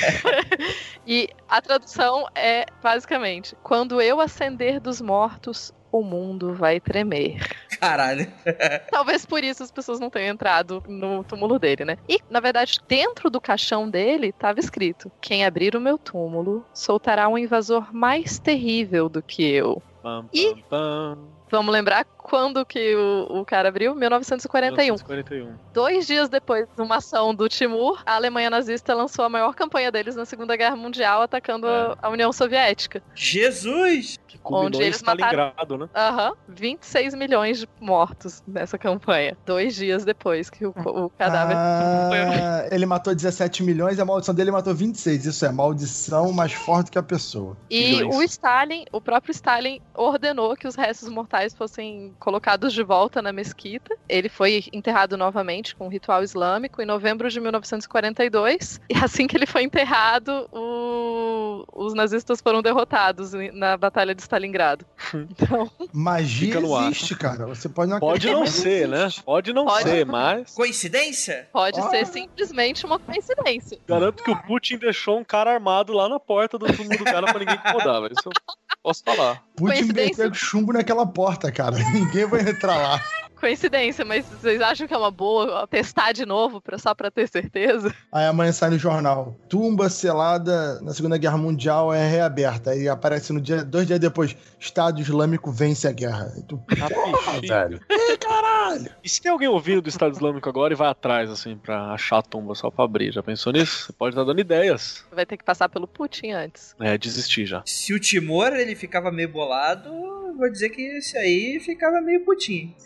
E a tradução é, basicamente, quando eu ascender dos mortos, o mundo vai tremer. Caralho. Talvez por isso as pessoas não tenham entrado no túmulo dele, né? E, na verdade, dentro do caixão dele estava escrito: quem abrir o meu túmulo soltará um invasor mais terrível do que eu. Pam, e... pam, pam. Vamos lembrar quando que o, o cara abriu? mil novecentos e quarenta e um. mil novecentos e quarenta e um. Dois dias depois de uma ação do Timur, a Alemanha nazista lançou a maior campanha deles na Segunda Guerra Mundial, atacando é. a União Soviética. Jesus! Que culminou em Stalingrado, né? Aham. Uhum, vinte e seis milhões de mortos nessa campanha. Dois dias depois que o, o cadáver... Ah, foi... Ele matou dezessete milhões e a maldição dele matou vinte e seis. Isso é maldição mais forte que a pessoa. E milhões. O Stalin, o próprio Stalin ordenou que os restos mortais fossem colocados de volta na mesquita. Ele foi enterrado novamente com um ritual islâmico em novembro de mil novecentos e quarenta e dois. E assim que ele foi enterrado, o... os nazistas foram derrotados na Batalha de Stalingrado. Então... Magia existe, cara. Você pode não Pode não ser, né? Pode não pode... ser, mas... Coincidência? Pode ah. ser simplesmente uma coincidência. Garanto que o Putin deixou um cara armado lá na porta do túmulo do cara pra ninguém incomodar, velho. Isso eu posso falar. Putin meteu chumbo naquela porta, cara. Ninguém vai entrar lá. Coincidência, mas vocês acham que é uma boa testar de novo pra, só pra ter certeza? Aí amanhã sai no jornal: tumba selada na Segunda Guerra Mundial é reaberta. Aí aparece no dia, dois dias depois: Estado Islâmico vence a guerra. E tu, porra, velho. Ih, caralho! E se tem alguém ouvindo do Estado Islâmico agora e vai atrás, assim, pra achar a tumba só pra abrir? Já pensou nisso? Você pode estar dando ideias. Vai ter que passar pelo Putin antes. É, desistir já. Se o Timor, ele ficava meio bolado, vou dizer que esse aí ficava meio putinho.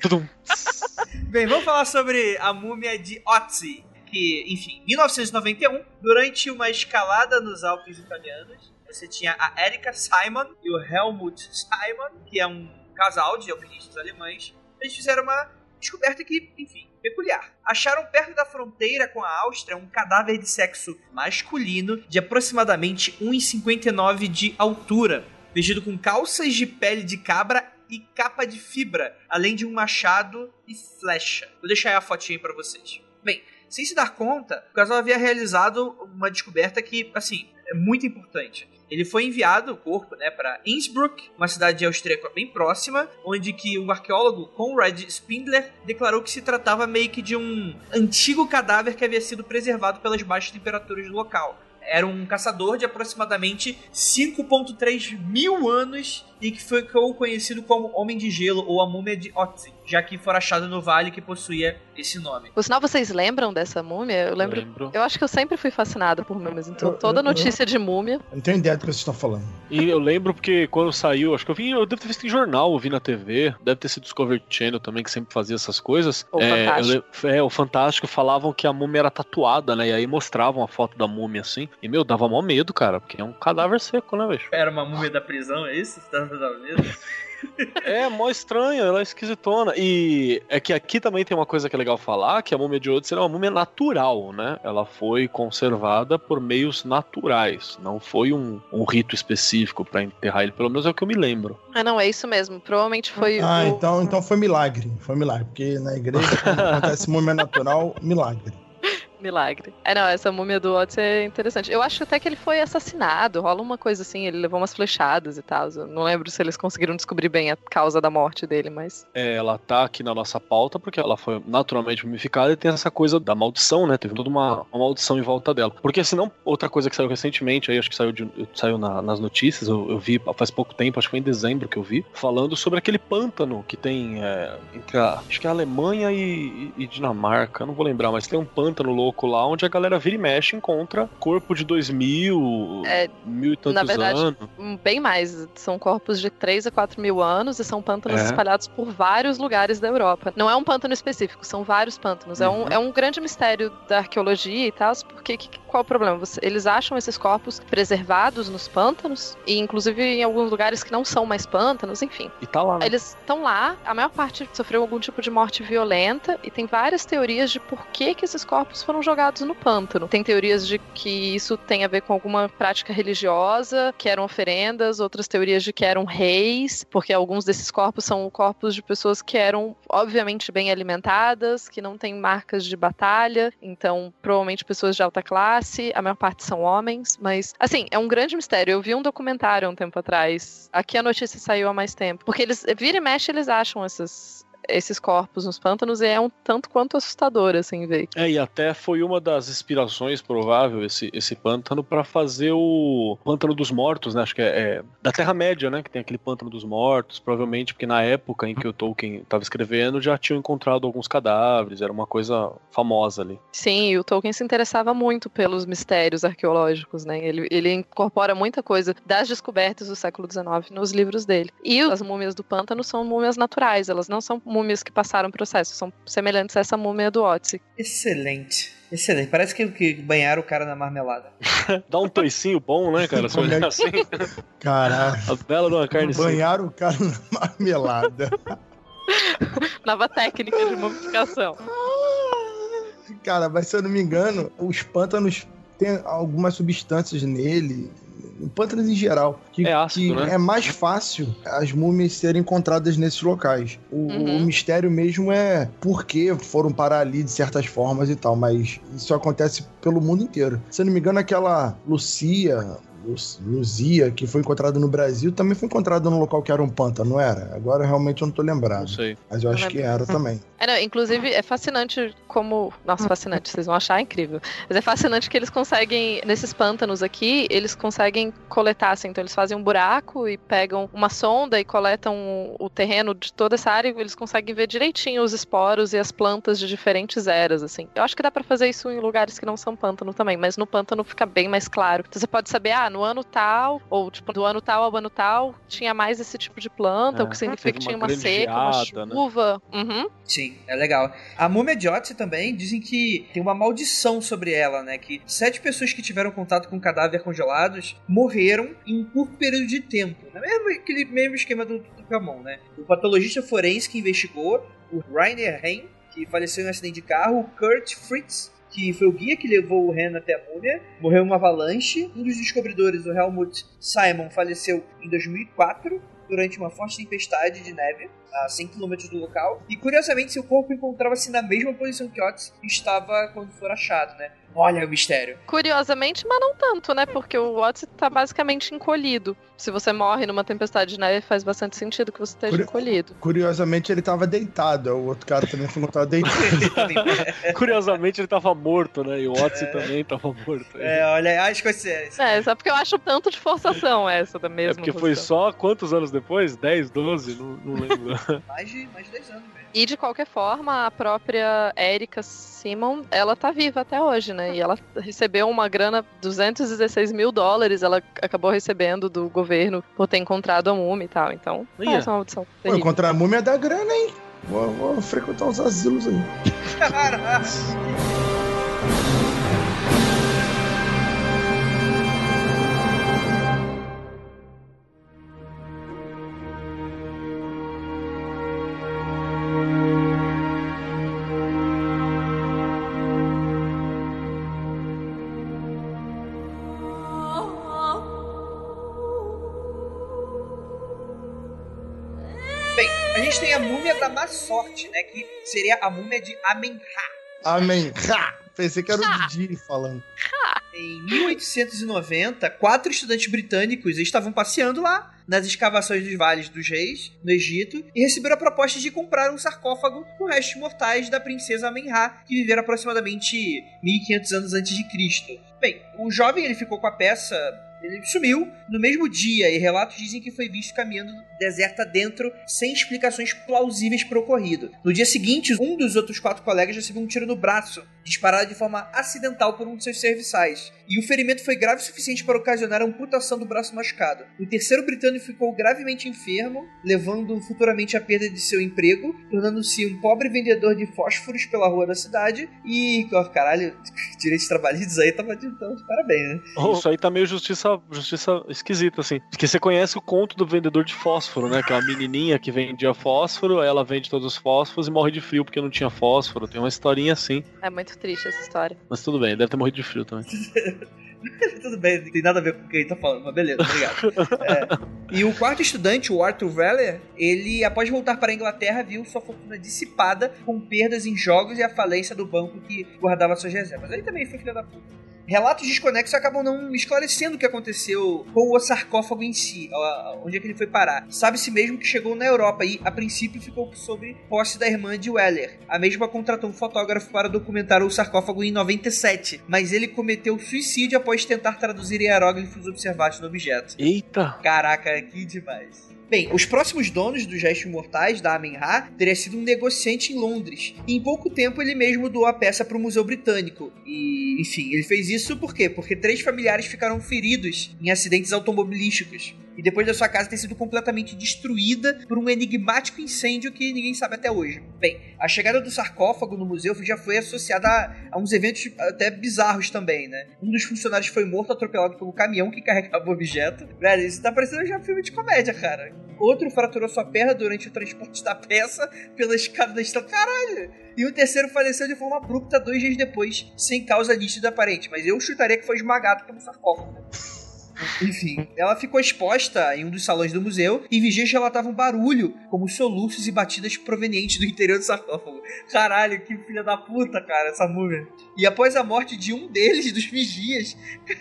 Bem, vamos falar sobre a múmia de Ötzi, que, enfim, em mil novecentos e noventa e um, durante uma escalada nos Alpes italianos, você tinha a Erika Simon e o Helmut Simon, que é um casal de alpinistas alemães. Eles fizeram uma descoberta que, enfim, peculiar. Acharam perto da fronteira com a Áustria um cadáver de sexo masculino de aproximadamente um metro e cinquenta e nove de altura, vestido com calças de pele de cabra e capa de fibra, além de um machado e flecha. Vou deixar aí a fotinha pra vocês. Bem, sem se dar conta, o casal havia realizado uma descoberta que, assim, é muito importante. Ele foi enviado, o corpo, né, para Innsbruck, uma cidade austríaca bem próxima, onde que o arqueólogo Konrad Spindler declarou que se tratava meio que de um antigo cadáver que havia sido preservado pelas baixas temperaturas do local. Era um caçador de aproximadamente cinco vírgula três mil anos e que ficou conhecido como Homem de Gelo ou a Múmia de Ötzi, já que foi achado no vale que possuía esse nome. Por sinal, vocês lembram dessa múmia? Eu lembro. Lembro. Eu acho que eu sempre fui fascinada por múmias, então eu, toda eu, notícia eu, de múmia... Eu não tenho ideia do que vocês estão falando. E eu lembro porque quando saiu, acho que eu vi, eu devo ter visto em jornal, eu vi na T V, deve ter sido Discovery Channel também, que sempre fazia essas coisas. O é, Fantástico. Eu, é, o Fantástico falavam que a múmia era tatuada, né, e aí mostravam a foto da múmia assim, e meu, dava mó medo, cara, porque é um cadáver seco, né, velho? Era uma múmia da prisão, é isso? Você tá dando medo? É, mó estranha, ela é esquisitona. E é que aqui também tem uma coisa que é legal falar, que a múmia de Ötzi é uma múmia natural, né? Ela foi conservada por meios naturais. Não foi um, um rito específico pra enterrar ele, pelo menos é o que eu me lembro. Ah, não, é isso mesmo. Provavelmente foi... Ah, o... então, então foi milagre. Foi milagre, porque na igreja, quando acontece múmia natural, milagre. Milagre. É, não, essa múmia do Ötzi é interessante. Eu acho até que ele foi assassinado, rola uma coisa assim, ele levou umas flechadas e tal. Eu não lembro se eles conseguiram descobrir bem a causa da morte dele, mas... É, ela tá aqui na nossa pauta porque ela foi naturalmente mumificada e tem essa coisa da maldição, né? Teve toda uma, uma maldição em volta dela. Porque senão, outra coisa que saiu recentemente, aí acho que saiu, de, saiu na, nas notícias, eu, eu vi faz pouco tempo, acho que foi em dezembro que eu vi, falando sobre aquele pântano que tem é, entre a, acho que é a Alemanha e, e, e Dinamarca, não vou lembrar, mas tem um pântano louco lá, onde a galera vira e mexe e encontra corpo de dois mil, é, mil e tantos na verdade, anos. Bem mais. São corpos de três a quatro mil anos e são pântanos É. espalhados por vários lugares da Europa. Não é um pântano específico, são vários pântanos. Uhum. É, um, é um grande mistério da arqueologia e tal, porque que, qual é o problema? Você, eles acham esses corpos preservados nos pântanos e inclusive em alguns lugares que não são mais pântanos, enfim. E tá lá, né? Eles estão lá, a maior parte sofreu algum tipo de morte violenta e tem várias teorias de por que, que esses corpos foram jogados no pântano. Tem teorias de que isso tem a ver com alguma prática religiosa, que eram oferendas, outras teorias de que eram reis, porque alguns desses corpos são corpos de pessoas que eram obviamente bem alimentadas, que não têm marcas de batalha, então provavelmente pessoas de alta classe, a maior parte são homens, mas assim, é um grande mistério. Eu vi um documentário há um tempo atrás, aqui a notícia saiu há mais tempo, porque eles, vira e mexe, eles acham essas esses corpos nos pântanos e é um tanto quanto assustador, assim, ver. É, e até foi uma das inspirações, provável, esse, esse pântano, pra fazer o Pântano dos Mortos, né? Acho que é, é da Terra-média, né? Que tem aquele Pântano dos Mortos, provavelmente porque na época em que o Tolkien estava escrevendo já tinham encontrado alguns cadáveres, era uma coisa famosa ali. Sim, e o Tolkien se interessava muito pelos mistérios arqueológicos, né? Ele, ele incorpora muita coisa das descobertas do século dezenove nos livros dele. E as múmias do pântano são múmias naturais, elas não são múmias que passaram processo, são semelhantes a essa múmia do Otzi. Excelente. Excelente. Parece que, que banharam o cara na marmelada. Dá um toicinho bom, né, cara? Se olhar assim. Caralho. A bela de uma carne seca. Banharam o cara na marmelada. Nova técnica de mumificação. Cara, mas se eu não me engano, os pântanos têm algumas substâncias nele, pântanos em geral, que é, ácido, que né? é mais fácil as múmias serem encontradas nesses locais. O, Uhum. o mistério mesmo é por que foram parar ali de certas formas e tal, mas isso acontece pelo mundo inteiro. Se eu não me engano, aquela Lucia... Luzia, que foi encontrada no Brasil, também foi encontrada num local que era um pântano, não era? Agora realmente eu não tô lembrado. Não sei. Mas eu acho que era também. É, não, inclusive, é fascinante como... Nossa, fascinante, vocês vão achar incrível. Mas é fascinante que eles conseguem, nesses pântanos aqui, eles conseguem coletar, assim, então eles fazem um buraco e pegam uma sonda e coletam o terreno de toda essa área e eles conseguem ver direitinho os esporos e as plantas de diferentes eras, assim. Eu acho que dá pra fazer isso em lugares que não são pântano também, mas no pântano fica bem mais claro. Então você pode saber, ah, no ano tal, ou tipo, do ano tal ao ano tal, tinha mais esse tipo de planta, É, o que significa que tinha uma grande seca, geada, uma chuva. Né? Uhum. Sim, é legal. A múmia de Otzi também, dizem que tem uma maldição sobre ela, né? Que sete pessoas que tiveram contato com cadáver congelados morreram em um curto período de tempo. É mesmo, aquele mesmo esquema do Tutankamon, né? O patologista forense que investigou, o Rainer Hein, que faleceu em um acidente de carro, o Kurt Fritz, que foi o guia que levou o Ren até a múmia, morreu em uma avalanche. Um dos descobridores, o Helmut Simon, faleceu em dois mil e quatro durante uma forte tempestade de neve a cem quilômetros do local. E curiosamente, seu corpo encontrava-se na mesma posição que Otzi estava quando for achado, né? Olha o mistério. Curiosamente, mas não tanto, né? Porque o Otzi tá basicamente encolhido. Se você morre numa tempestade de neve, faz bastante sentido que você esteja Curi- encolhido. Curiosamente, ele tava deitado. O outro cara também foi encontrado deitado. Curiosamente, ele tava morto, né? E o Otzi é. também tava morto. É, olha, acho que é É, só porque eu acho tanto de forçação essa da mesma É porque posição. foi só quantos anos depois? dez, doze? Não, não lembro. mais, de, mais de dez anos mesmo. E de qualquer forma, a própria Erika Simon, ela tá viva até hoje, né? E ela recebeu uma grana, duzentos e dezesseis mil dólares, ela acabou recebendo do governo por ter encontrado a múmia e tal. Então, Ia. essa é uma audição Pô, terrível. encontrar a múmia dá grana, hein? Vou, vou frequentar os asilos aí. Bem, a gente tem a múmia da má sorte, né? Que seria a múmia de Amenhotep. Amém. Ha! Pensei que era o Didi falando. Em mil oitocentos e noventa, quatro estudantes britânicos estavam passeando lá nas escavações dos Vales dos Reis, no Egito, e receberam a proposta de comprar um sarcófago com restos mortais da princesa Amenhotep, que vivera aproximadamente mil e quinhentos anos antes de Cristo. Bem, o jovem ele ficou com a peça, ele sumiu no mesmo dia, e relatos dizem que foi visto caminhando deserta dentro, sem explicações plausíveis para o ocorrido. No dia seguinte, um dos outros quatro colegas recebeu um tiro no braço, disparado de forma acidental por um de seus serviçais, e o ferimento foi grave o suficiente para ocasionar a amputação do braço machucado. O terceiro britânico ficou gravemente enfermo, levando futuramente à perda de seu emprego, tornando-se um pobre vendedor de fósforos pela rua da cidade, e, oh, caralho, direitos trabalhistas aí tava de, então, de parabéns, né? Isso aí tá meio justiça, justiça esquisita, assim. Porque você conhece o conto do vendedor de fósforo, né? Que é uma menininha que vendia fósforo, aí ela vende todos os fósforos e morre de frio porque não tinha fósforo. Tem uma historinha assim. É muito triste essa história. Mas tudo bem, deve ter morrido de frio também. Tudo bem, não tem nada a ver com o que ele tá falando, mas beleza, obrigado. É. E o quarto estudante, o Arthur Veller, ele, após voltar para a Inglaterra, viu sua fortuna dissipada com perdas em jogos e a falência do banco que guardava suas reservas. Ele também foi filho da puta. relatos desconexos acabam não esclarecendo o que aconteceu com o sarcófago em si, onde é que ele foi parar. Sabe-se mesmo que chegou na Europa e, a princípio, ficou sob posse da irmã de Weller. A mesma contratou um fotógrafo para documentar o sarcófago em noventa e sete, mas ele cometeu suicídio após tentar traduzir hieróglifos observados no objeto. Eita! Caraca, que demais. Bem, os próximos donos dos restos mortais da Amen-Ra teria sido um negociante em Londres. E em pouco tempo ele mesmo doou a peça para o Museu Britânico. E, enfim, ele fez isso por quê? Porque três familiares ficaram feridos em acidentes automobilísticos. E depois da sua casa ter sido completamente destruída por um enigmático incêndio que ninguém sabe até hoje. Bem, a chegada do sarcófago no museu já foi associada a, a uns eventos até bizarros também, né? Um dos funcionários foi morto, atropelado pelo caminhão que carregava o objeto. Velho, isso tá parecendo já um filme de comédia, cara. Outro fraturou sua perna durante o transporte da peça pela escada da estrada. Caralho! E o terceiro faleceu de forma abrupta dois dias depois, sem causa nítida aparente. Mas eu chutaria que foi esmagado pelo sarcófago. Enfim, ela ficou exposta em um dos salões do museu e vigias relatavam barulho, como soluços e batidas provenientes do interior do sarcófago. Caralho, que filha da puta, cara, essa múmia. E após a morte de um deles, dos vigias...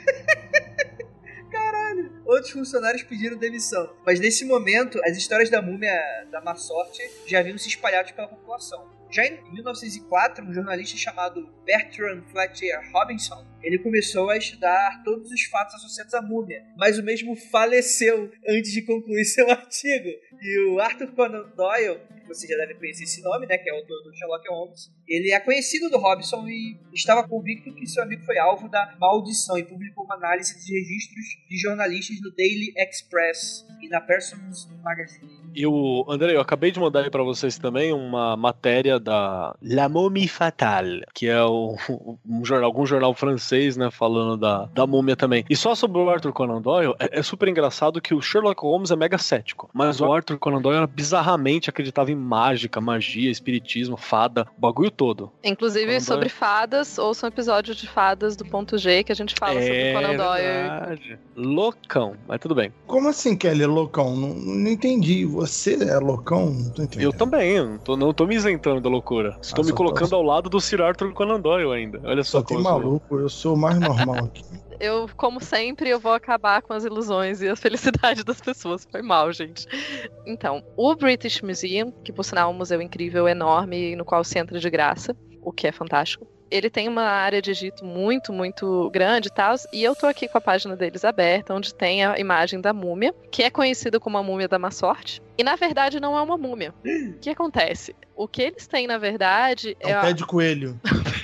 Caralho. Outros funcionários pediram demissão. Mas nesse momento, as histórias da múmia da má sorte já haviam se espalhado pela população. Já em mil novecentos e quatro, um jornalista chamado Bertrand Fletcher Robinson, ele começou a estudar todos os fatos associados à múmia, mas o mesmo faleceu antes de concluir seu artigo. E o Arthur Conan Doyle, que você já deve conhecer esse nome, né, que é o autor do Sherlock Holmes, ele é conhecido do Robinson e estava convicto que seu amigo foi alvo da maldição e publicou uma análise de registros de jornalistas no Daily Express e na Person's Magazine. E o André, eu acabei de mandar aí pra vocês também uma matéria da La Momie Fatale, que é o, um jornal, algum jornal francês, né, falando da, da múmia também. E só sobre o Arthur Conan Doyle, é, é super engraçado que o Sherlock Holmes é mega cético, mas o Arthur Conan Doyle era bizarramente acreditava em mágica, magia, espiritismo, fada, o bagulho todo. Inclusive Conan sobre Doyle... fadas, ouça um episódio de fadas do ponto G que a gente fala é sobre Conan Doyle. Verdade. Loucão, mas tudo bem. Como assim, Kelly, loucão? Não, não entendi. Você é loucão? Não tô entendendo. Eu também, eu não tô, não tô me isentando da loucura. Estou ah, me colocando tô... ao lado do Sir Arthur Conan Doyle ainda. Olha só, só como tem maluco, eu sou o mais normal aqui. Eu, como sempre, eu vou acabar com as ilusões e a felicidade das pessoas. Foi mal, gente. Então, o British Museum, que por sinal é um museu incrível, enorme, no qual se entra de graça, o que é fantástico. Ele tem uma área de Egito muito, muito grande e tal, e eu tô aqui com a página deles aberta, onde tem a imagem da múmia, que é conhecida como a múmia da má sorte, e na verdade não é uma múmia. O que acontece? O que eles têm, na verdade... É, é um pé de coelho.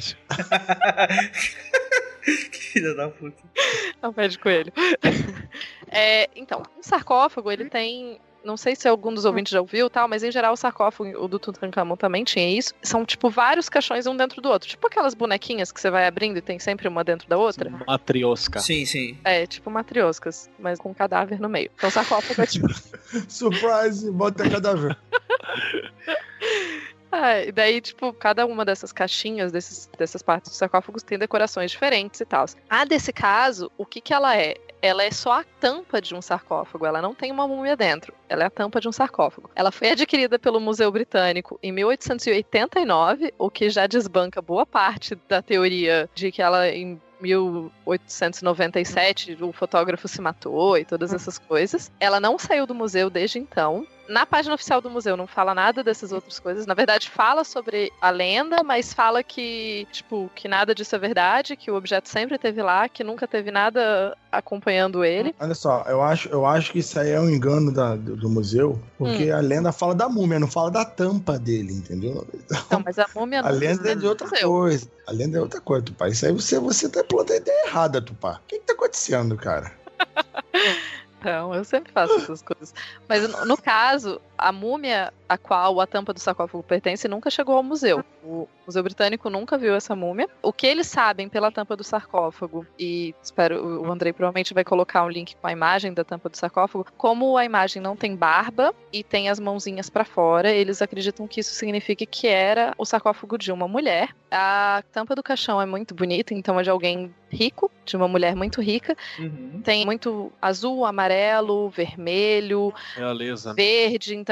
Que filha da puta. É um pé de coelho. É, então, um sarcófago, ele tem... Não sei se algum dos ouvintes já ouviu, tal, mas em geral o sarcófago, o do Tutankhamon também tinha isso. São tipo vários caixões um dentro do outro. Tipo aquelas bonequinhas que você vai abrindo e tem sempre uma dentro da outra. Matriosca. Sim, sim. É, tipo matrioscas, mas com cadáver no meio. Então sarcófago é tipo... Surprise, bota cadáver. Ah, e daí, tipo, cada uma dessas caixinhas, desses, dessas partes dos sarcófagos tem decorações diferentes e tal. A desse caso, o que que ela é? Ela é só a tampa de um sarcófago, ela não tem uma múmia dentro, ela é a tampa de um sarcófago. Ela foi adquirida pelo Museu Britânico em mil oitocentos e oitenta e nove, o que já desbanca boa parte da teoria de que ela, em mil oitocentos e noventa e sete, o fotógrafo se matou e todas essas coisas. Ela não saiu do museu desde então. Na página oficial do museu não fala nada dessas outras coisas. Na verdade, fala sobre a lenda, mas fala que, tipo, que nada disso é verdade, que o objeto sempre esteve lá, que nunca teve nada acompanhando ele. Olha só, eu acho, eu acho que isso aí é um engano da, do, do museu, porque hum. a lenda fala da múmia, não fala da tampa dele, entendeu? Então, não, mas a múmia não a lenda é de outra museu. coisa. A lenda é outra coisa, Tupá. Isso aí você, você tá plantando a ideia errada, Tupá. O que que tá acontecendo, cara? Não, eu sempre faço essas coisas. Mas no, no caso, a múmia a qual a tampa do sarcófago pertence nunca chegou ao museu. O Museu Britânico nunca viu essa múmia. O que eles sabem pela tampa do sarcófago, e espero, o Andrei provavelmente vai colocar um link com a imagem da tampa do sarcófago, como a imagem não tem barba e tem as mãozinhas pra fora, eles acreditam que isso significa que era o sarcófago de uma mulher. A tampa do caixão é muito bonita, então é de alguém rico, de uma mulher muito rica. Uhum. Tem muito azul, amarelo, vermelho, Realeza. verde, então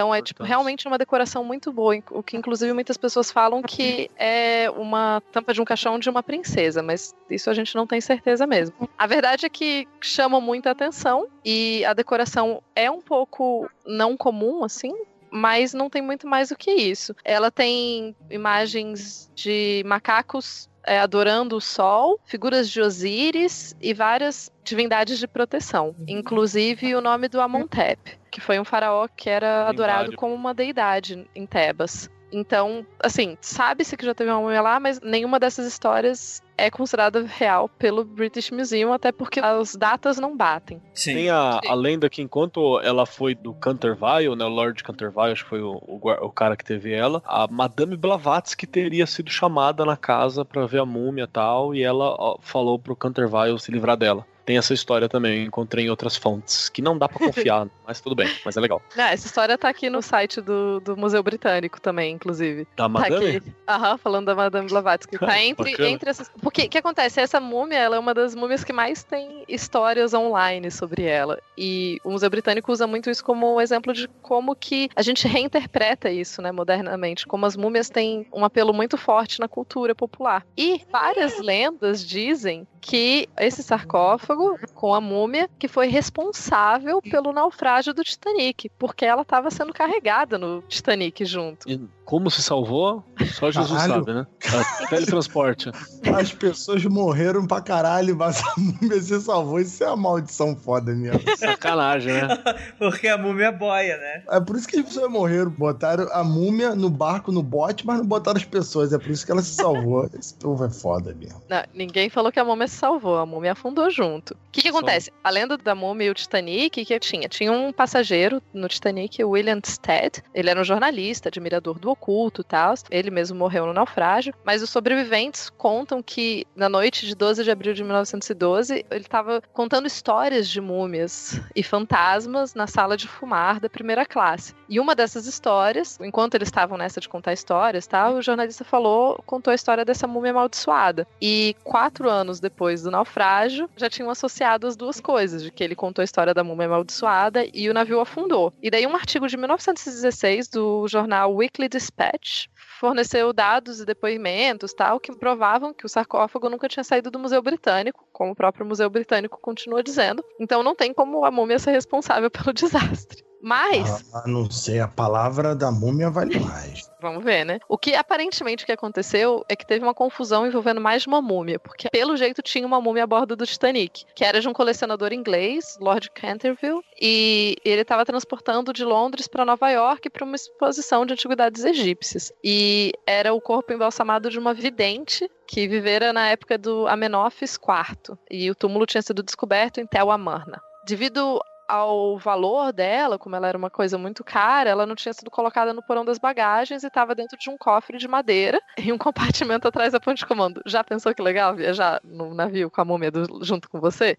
Então é tipo realmente uma decoração muito boa, o que inclusive muitas pessoas falam que é uma tampa de um caixão de uma princesa, mas isso a gente não tem certeza mesmo. A verdade é que chama muita atenção e a decoração é um pouco não comum, assim, mas não tem muito mais do que isso. Ela tem imagens de macacos é, adorando o sol, figuras de Osíris e várias divindades de proteção. Inclusive o nome do Amenhotep, que foi um faraó que era adorado como uma deidade em Tebas. Então, assim, sabe-se que já teve uma múmia lá, mas nenhuma dessas histórias é considerada real pelo British Museum, até porque as datas não batem. Sim. Tem a, a lenda que enquanto ela foi do Canterville, né, o Lord Canterville, acho que foi o, o, o cara que teve ela, a Madame Blavatsky teria sido chamada na casa pra ver a múmia e tal, e ela ó, falou pro Canterville se livrar dela. Tem essa história também, eu encontrei em outras fontes, que não dá pra confiar, mas tudo bem, mas é legal. Não, essa história tá aqui no site do, do Museu Britânico também, inclusive. Da Madame? Tá aqui. Aham, falando da Madame Blavatsky. Tá entre, entre essas... Porque o que acontece? Essa múmia, ela é uma das múmias que mais tem histórias online sobre ela. E o Museu Britânico usa muito isso como exemplo de como que a gente reinterpreta isso, né, modernamente. Como as múmias têm um apelo muito forte na cultura popular. E várias lendas dizem que esse sarcófago com a múmia que foi responsável pelo naufrágio do Titanic, porque ela estava sendo carregada no Titanic junto. E como se salvou? Só Jesus caralho. Sabe, né? A teletransporte. As pessoas morreram pra caralho, mas a múmia se salvou. Isso é uma maldição foda mesmo. Sacanagem, né? Porque a múmia é boia, né? É por isso que as pessoas morreram. Botaram a múmia no barco, no bote, mas não botaram as pessoas. É por isso que ela se salvou. Esse povo é foda mesmo. Não, ninguém falou que a múmia se salvou. A múmia afundou junto. O que que acontece? A lenda da múmia e o Titanic, que tinha? Tinha um passageiro no Titanic, o William Stead. Ele era um jornalista, admirador do oculto e tal. Ele mesmo morreu no naufrágio. Mas os sobreviventes contam que na noite de doze de abril de mil novecentos e doze, ele estava contando histórias de múmias e fantasmas na sala de fumar da primeira classe. E uma dessas histórias, enquanto eles estavam nessa de contar histórias, tá, o jornalista falou, contou a história dessa múmia amaldiçoada. E quatro anos depois do naufrágio, já tinham associado as duas coisas, de que ele contou a história da múmia amaldiçoada e o navio afundou. E daí um artigo de mil novecentos e dezesseis do jornal Weekly Dispatch forneceu dados e depoimentos tal, que provavam que o sarcófago nunca tinha saído do Museu Britânico, como o próprio Museu Britânico continua dizendo. Então não tem como a múmia ser responsável pelo desastre. Mas... Ah, não sei, a palavra da múmia vale mais. Vamos ver, né? O que aparentemente o que aconteceu é que teve uma confusão envolvendo mais de uma múmia, porque pelo jeito tinha uma múmia a bordo do Titanic, que era de um colecionador inglês, Lord Canterville, e ele estava transportando de Londres para Nova York para uma exposição de antiguidades egípcias. E era o corpo embalsamado de uma vidente que vivera na época do Amenófis quarto, e o túmulo tinha sido descoberto em Tel Amarna. Devido ao valor dela, como ela era uma coisa muito cara, ela não tinha sido colocada no porão das bagagens e estava dentro de um cofre de madeira em um compartimento atrás da ponte de comando. Já pensou que legal viajar no navio com a múmia do, junto com você?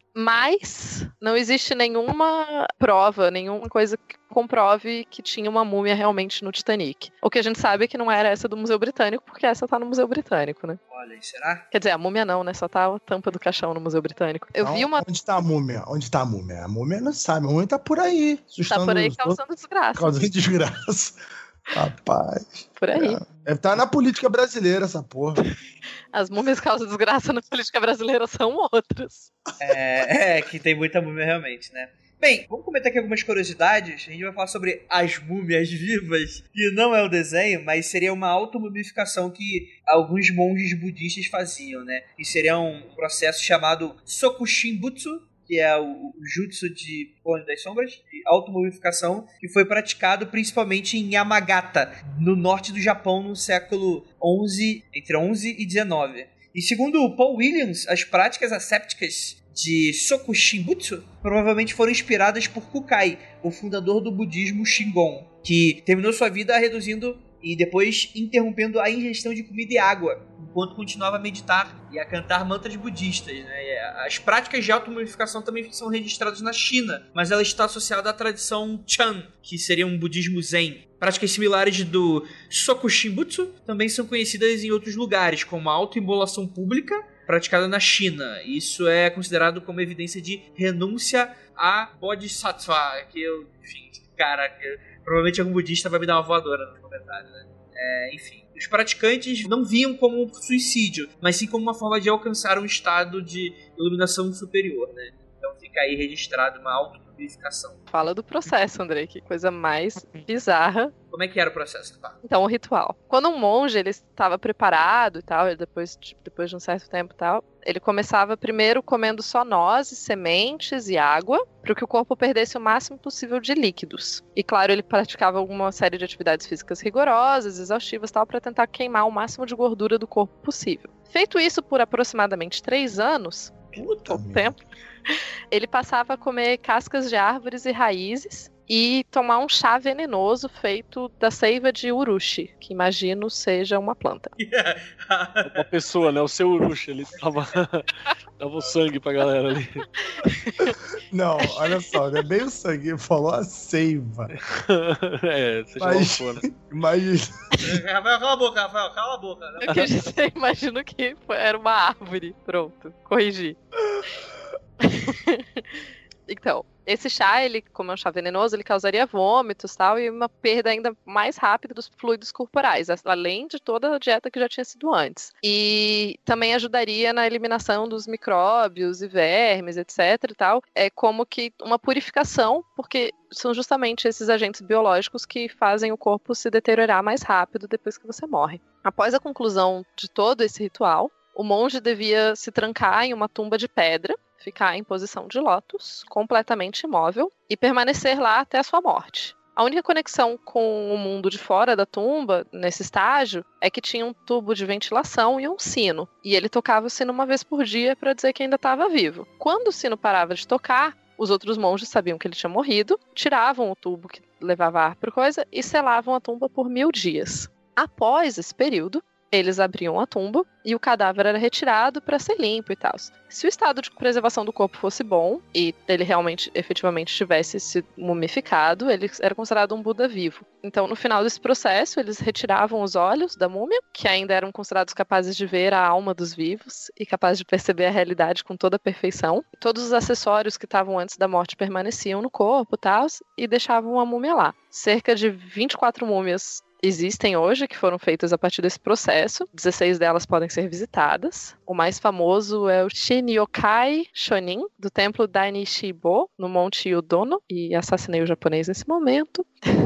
Mas não existe nenhuma prova, nenhuma coisa que comprove que tinha uma múmia realmente no Titanic. O que a gente sabe é que não era essa do Museu Britânico, porque essa tá no Museu Britânico, né? Olha, será? Quer dizer, a múmia não, né? Só tá a tampa do caixão no Museu Britânico. Eu não, vi uma... Onde tá a múmia? Onde tá a múmia? A múmia não sabe, a múmia tá por aí. Tá por aí causando desgraça. Causando desgraça. Rapaz. Por aí. É. Deve estar na política brasileira essa porra. As múmias que causam desgraça na política brasileira são outras. É, é, que tem muita múmia realmente, né? Bem, vamos comentar aqui algumas curiosidades. A gente vai falar sobre as múmias vivas, que não é o desenho, mas seria uma automumificação que alguns monges budistas faziam, né? E seria um processo chamado Sokushinbutsu, que é o jutsu de Clone das Sombras, de automumificação, que foi praticado principalmente em Yamagata, no norte do Japão, no século onze, entre onze e dezenove. E segundo o Paul Williams, as práticas assépticas de Sokushinbutsu provavelmente foram inspiradas por Kukai, o fundador do budismo Shingon, que terminou sua vida reduzindo e depois interrompendo a ingestão de comida e água, enquanto continuava a meditar e a cantar mantras budistas, né? As práticas de automumificação também são registradas na China, mas ela está associada à tradição Chan, que seria um budismo zen. Práticas similares do Sokushinbutsu também são conhecidas em outros lugares, como a autoimolação pública, praticada na China. Isso é considerado como evidência de renúncia a Bodhisattva, que eu, enfim, Caraca, provavelmente algum budista vai me dar uma voadora no comentário, né? É, enfim. Os praticantes não viam como um suicídio, mas sim como uma forma de alcançar um estado de iluminação superior, né? Então fica aí registrado uma autopurificação. Fala do processo, Andrei, que coisa mais bizarra. Como é que era o processo? Tá? Então, o ritual. Quando um monge ele estava preparado e tal, depois, depois de um certo tempo e tal, ele começava primeiro comendo só nozes, sementes e água, para que o corpo perdesse o máximo possível de líquidos. E claro, ele praticava alguma série de atividades físicas rigorosas, exaustivas e tal, para tentar queimar o máximo de gordura do corpo possível. Feito isso por aproximadamente três anos, Puta pouco tempo, ele passava a comer cascas de árvores e raízes e tomar um chá venenoso feito da seiva de urushi, que imagino seja uma planta. Uma pessoa, né? O seu urushi, ele tava, dava o sangue pra galera ali. Não, olha só, não é bem o sangue, ele falou a seiva. É, você Mas, já falou, né? Imagina. Rafael, cala a boca, Rafael, cala a boca. Né? Eu quis dizer, imagino que foi, era uma árvore. Pronto, corrigi. Então, esse chá, ele, como é um chá venenoso, ele causaria vômitos, tal, e uma perda ainda mais rápida dos fluidos corporais, além de toda a dieta que já tinha sido antes. E também ajudaria na eliminação dos micróbios e vermes, etc e tal. É como que uma purificação, porque são justamente esses agentes biológicos que fazem o corpo se deteriorar mais rápido depois que você morre. Após a conclusão de todo esse ritual, o monge devia se trancar em uma tumba de pedra, ficar em posição de lótus, completamente imóvel, e permanecer lá até a sua morte. A única conexão com o mundo de fora da tumba, nesse estágio, é que tinha um tubo de ventilação e um sino. E ele tocava o sino uma vez por dia para dizer que ainda estava vivo. Quando o sino parava de tocar, os outros monges sabiam que ele tinha morrido, tiravam o tubo que levava ar para coisa e selavam a tumba por mil dias. Após esse período, eles abriam a tumba e o cadáver era retirado para ser limpo e tal. Se o estado de preservação do corpo fosse bom e ele realmente, efetivamente, tivesse se mumificado, ele era considerado um Buda vivo. Então, no final desse processo, eles retiravam os olhos da múmia, que ainda eram considerados capazes de ver a alma dos vivos e capazes de perceber a realidade com toda a perfeição. Todos os acessórios que estavam antes da morte permaneciam no corpo e tal, e deixavam a múmia lá. Cerca de vinte e quatro múmias existem hoje, que foram feitas a partir desse processo. dezesseis delas podem ser visitadas. O mais famoso é o Shin-Yokai Shonin, do templo Dainishibo, no Monte Udono. E assassinei o japonês nesse momento.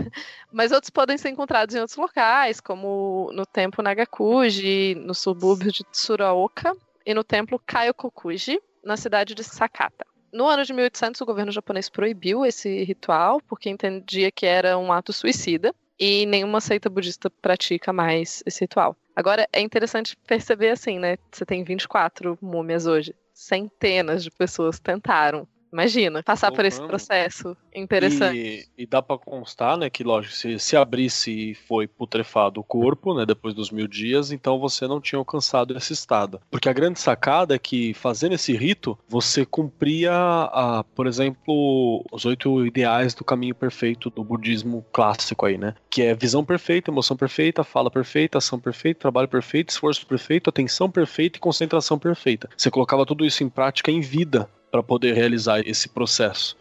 Mas outros podem ser encontrados em outros locais, como no templo Nagakuji, no subúrbio de Tsuruoka, e no templo Kaiokokuji, na cidade de Sakata. No ano de mil e oitocentos, o governo japonês proibiu esse ritual, porque entendia que era um ato suicida. E nenhuma seita budista pratica mais esse ritual. Agora, é interessante perceber assim, né? Você tem vinte e quatro múmias hoje. Centenas de pessoas tentaram. Imagina, passar por esse processo interessante. E, e dá pra constar, né, que lógico, se, se abrisse e foi putrefado o corpo, né, depois dos mil dias, então você não tinha alcançado esse estado. Porque a grande sacada é que, fazendo esse rito, você cumpria, a, por exemplo, os oito ideais do caminho perfeito do budismo clássico aí, né? Que é visão perfeita, emoção perfeita, fala perfeita, ação perfeita, trabalho perfeito, esforço perfeito, atenção perfeita e concentração perfeita. Você colocava tudo isso em prática em vida para poder realizar esse processo.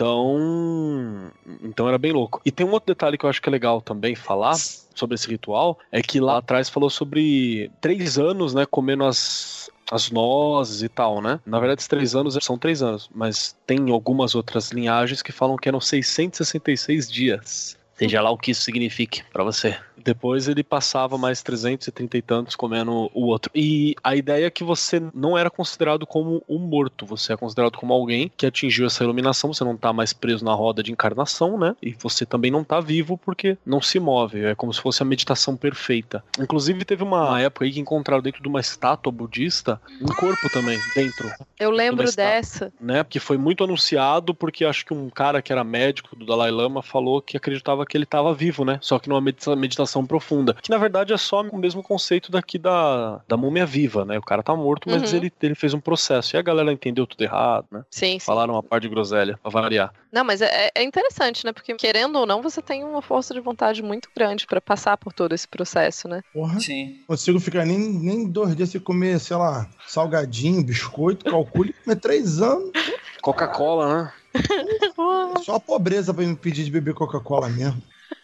Então, então era bem louco. E tem um outro detalhe que eu acho que é legal também falar sobre esse ritual, é que lá atrás falou sobre três anos, né, comendo as, as nozes e tal, né? Na verdade, esses três anos são três anos, mas tem algumas outras linhagens que falam que eram seiscentos e sessenta e seis dias. Seja lá o que isso signifique pra você. Depois ele passava mais trezentos e trinta e tantos comendo o outro. E a ideia é que você não era considerado como um morto. Você é considerado como alguém que atingiu essa iluminação. Você não tá mais preso na roda de encarnação, né? E você também não tá vivo porque não se move. É como se fosse a meditação perfeita. Inclusive teve uma época aí que encontraram dentro de uma estátua budista um corpo também, dentro. Eu lembro dessa. Né? Que foi muito anunciado porque acho que um cara que era médico do Dalai Lama falou que acreditava que ele estava vivo, né? Só que numa meditação profunda. Que na verdade é só o mesmo conceito daqui da, da múmia viva, né? O cara tá morto, mas uhum. ele, ele fez um processo. E a galera entendeu tudo errado, né? Sim, sim. Falaram uma parte de groselha, pra variar. Não, mas é, é interessante, né? Porque querendo ou não, você tem uma força de vontade muito grande pra passar por todo esse processo, né? Porra. Sim. Não consigo ficar nem, nem dois dias sem comer, sei lá, salgadinho, biscoito, calcule, comer três anos. Coca-Cola, né? É só a pobreza pra me pedir de beber Coca-Cola mesmo.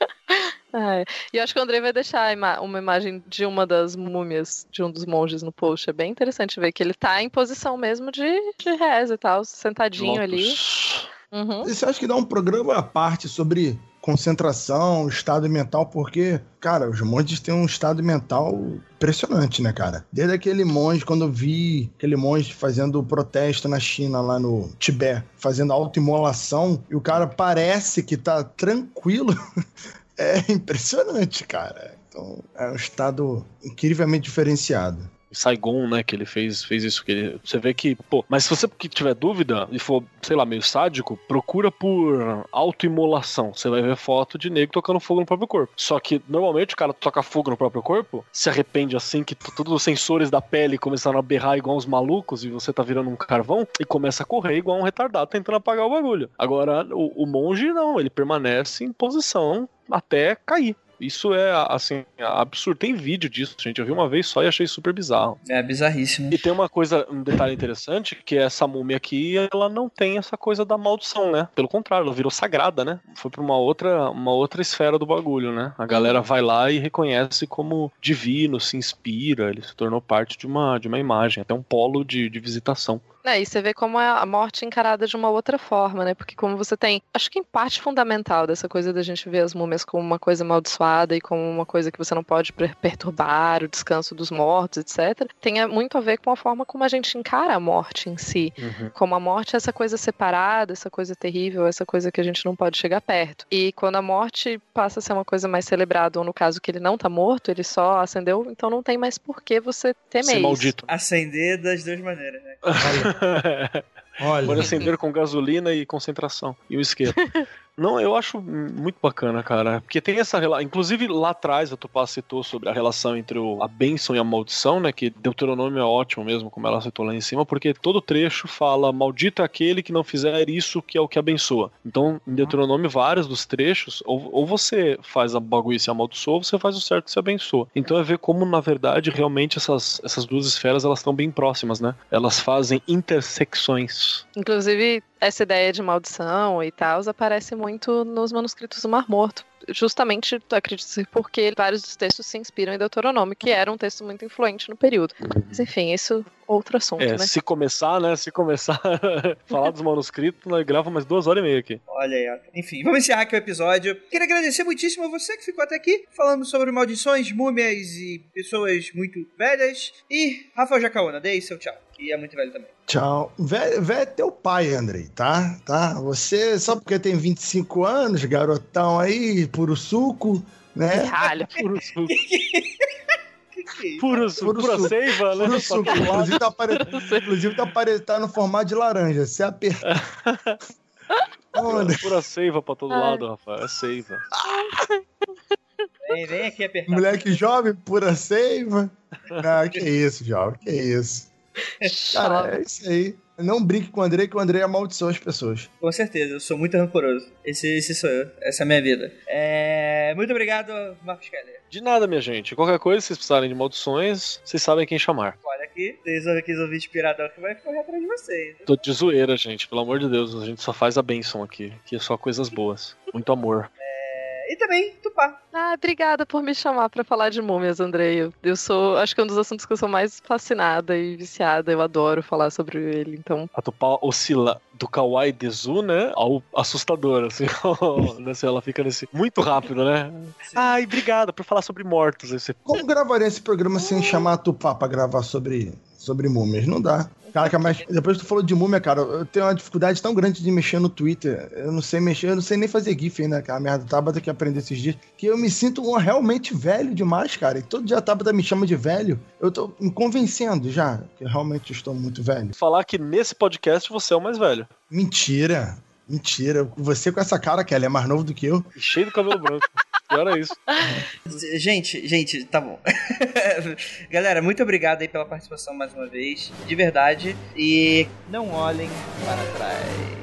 É. E eu acho que o Andrei vai deixar uma imagem de uma das múmias, de um dos monges no post. É bem interessante ver que ele tá em posição mesmo de, de reza e tal, sentadinho ali. Uhum. Você acha que dá um programa à parte sobre concentração, estado mental? Porque, cara, os monges têm um estado mental impressionante, né, cara? Desde aquele monge, quando eu vi aquele monge fazendo protesto na China, lá no Tibete, fazendo autoimolação, e o cara parece que tá tranquilo... É impressionante, cara. Então, é um estado incrivelmente diferenciado. Saigon, né, que ele fez, fez isso, que ele, você vê que, pô, mas se você que tiver dúvida e for, sei lá, meio sádico, procura por autoimolação, você vai ver foto de negro tocando fogo no próprio corpo. Só que, normalmente, o cara toca fogo no próprio corpo, se arrepende assim, que t- todos os sensores da pele começaram a berrar igual uns malucos, e você tá virando um carvão, e começa a correr igual um retardado tentando apagar o bagulho. Agora, o, o monge, não, ele permanece em posição até cair. Isso é, assim, absurdo. Tem vídeo disso, gente. Eu vi uma vez só e achei super bizarro. É bizarríssimo. E tem uma coisa, um detalhe interessante, que é essa múmia aqui, ela não tem essa coisa da maldição, né? Pelo contrário, ela virou sagrada, né? Foi pra uma outra, uma outra esfera do bagulho, né? A galera vai lá e reconhece como divino, se inspira, ele se tornou parte de uma, de uma imagem, até um polo de, de visitação. É, e você vê como é a morte encarada de uma outra forma, né? Porque como você tem, acho que em parte fundamental dessa coisa da gente ver as múmias como uma coisa amaldiçoada e como uma coisa que você não pode perturbar, o descanso dos mortos, etcétera, tem muito a ver com a forma como a gente encara a morte em si. Uhum. Como a morte é essa coisa separada, essa coisa terrível, essa coisa que a gente não pode chegar perto. E quando a morte passa a ser uma coisa mais celebrada, ou no caso que ele não tá morto, ele só acendeu, então não tem mais por que você temer ser maldito. Acender das duas maneiras, né? Olha. Pode acender com gasolina e concentração. E o isqueiro. Não, eu acho muito bacana, cara. Porque tem essa relação. Inclusive, lá atrás, a Tupá citou sobre a relação entre o, a bênção e a maldição, né? Que Deuteronômio é ótimo mesmo, como ela citou lá em cima, porque todo trecho fala: maldito é aquele que não fizer isso, que é o que abençoa. Então, em Deuteronômio, vários dos trechos, ou, ou você faz a bagulho e se amaldiçoa, ou você faz o certo e se abençoa. Então, é ver como, na verdade, realmente essas, essas duas esferas, elas estão bem próximas, né? Elas fazem intersecções. Inclusive, essa ideia de maldição e tal aparece muito nos manuscritos do Mar Morto. Justamente, acredito ser porque vários dos textos se inspiram em Deuteronômio, que era um texto muito influente no período. Mas enfim, isso é outro assunto, é, né? Se começar, né? Se começar a falar dos manuscritos, nós gravamos mais duas horas e meia aqui. Olha aí, ó. Enfim, vamos encerrar aqui o episódio. Queria agradecer muitíssimo a você que ficou até aqui, falando sobre maldições, múmias e pessoas muito velhas. E Rafael Jacaúna, dê aí seu tchau. E é muito velho também. Tchau. Velho, velho é teu pai, Andrei, tá? tá? Você, só porque tem vinte e cinco anos, garotão aí, puro suco, né? Caralho, puro suco. Que que é isso? Puro suco, pura suco. seiva, né? Puro suco. Inclusive tá, apare... Inclusive tá, apare... tá no formato de laranja. Se apertar. Pura, pura seiva pra todo lado, Rafael. É seiva. Vem, vem aqui apertar. Moleque jovem, pura seiva. Ah, que isso, jovem, que isso. Cara, é isso aí. Não brinque com o Andrei, que o Andrei amaldiçoa as pessoas. Com certeza, eu sou muito rancoroso. Esse, esse sou eu. Essa é a minha vida. É... Muito obrigado, Marcos Keller. De nada, minha gente. Qualquer coisa, se vocês precisarem de maldições, vocês sabem quem chamar. Olha aqui, tem aqui os ouvintes piradão que vai correr atrás de vocês. Tô de zoeira, gente. Pelo amor de Deus, a gente só faz a bênção aqui. Que é só coisas boas. Muito amor. E também, Tupá. Ah, obrigada por me chamar pra falar de múmias, Andrei. Eu, eu sou, acho que é um dos assuntos que eu sou mais fascinada e viciada. Eu adoro falar sobre ele, então... A Tupá oscila do kawaii desu, né, ao assustador, assim. Ela fica nesse... Muito rápido, né? Sim. Ai, obrigada por falar sobre mortos. Esse... Como gravaria esse programa sem chamar a Tupá pra gravar sobre, sobre múmias? Não dá. Caraca, mas depois que tu falou de múmia, cara, eu tenho uma dificuldade tão grande de mexer no Twitter. Eu não sei mexer, eu não sei nem fazer GIF ainda, aquela merda. Tabata que aprender esses dias. Que eu me sinto um realmente velho demais, cara. E todo dia a Tabata me chama de velho. Eu tô me convencendo já que eu realmente estou muito velho. Falar que nesse podcast você é o mais velho. Mentira. Mentira. Você com essa cara, Kelly, é mais novo do que eu. E cheio do cabelo branco. Pior é isso. Gente, gente, tá bom. Galera, muito obrigado aí pela participação mais uma vez. De verdade. E não olhem para trás.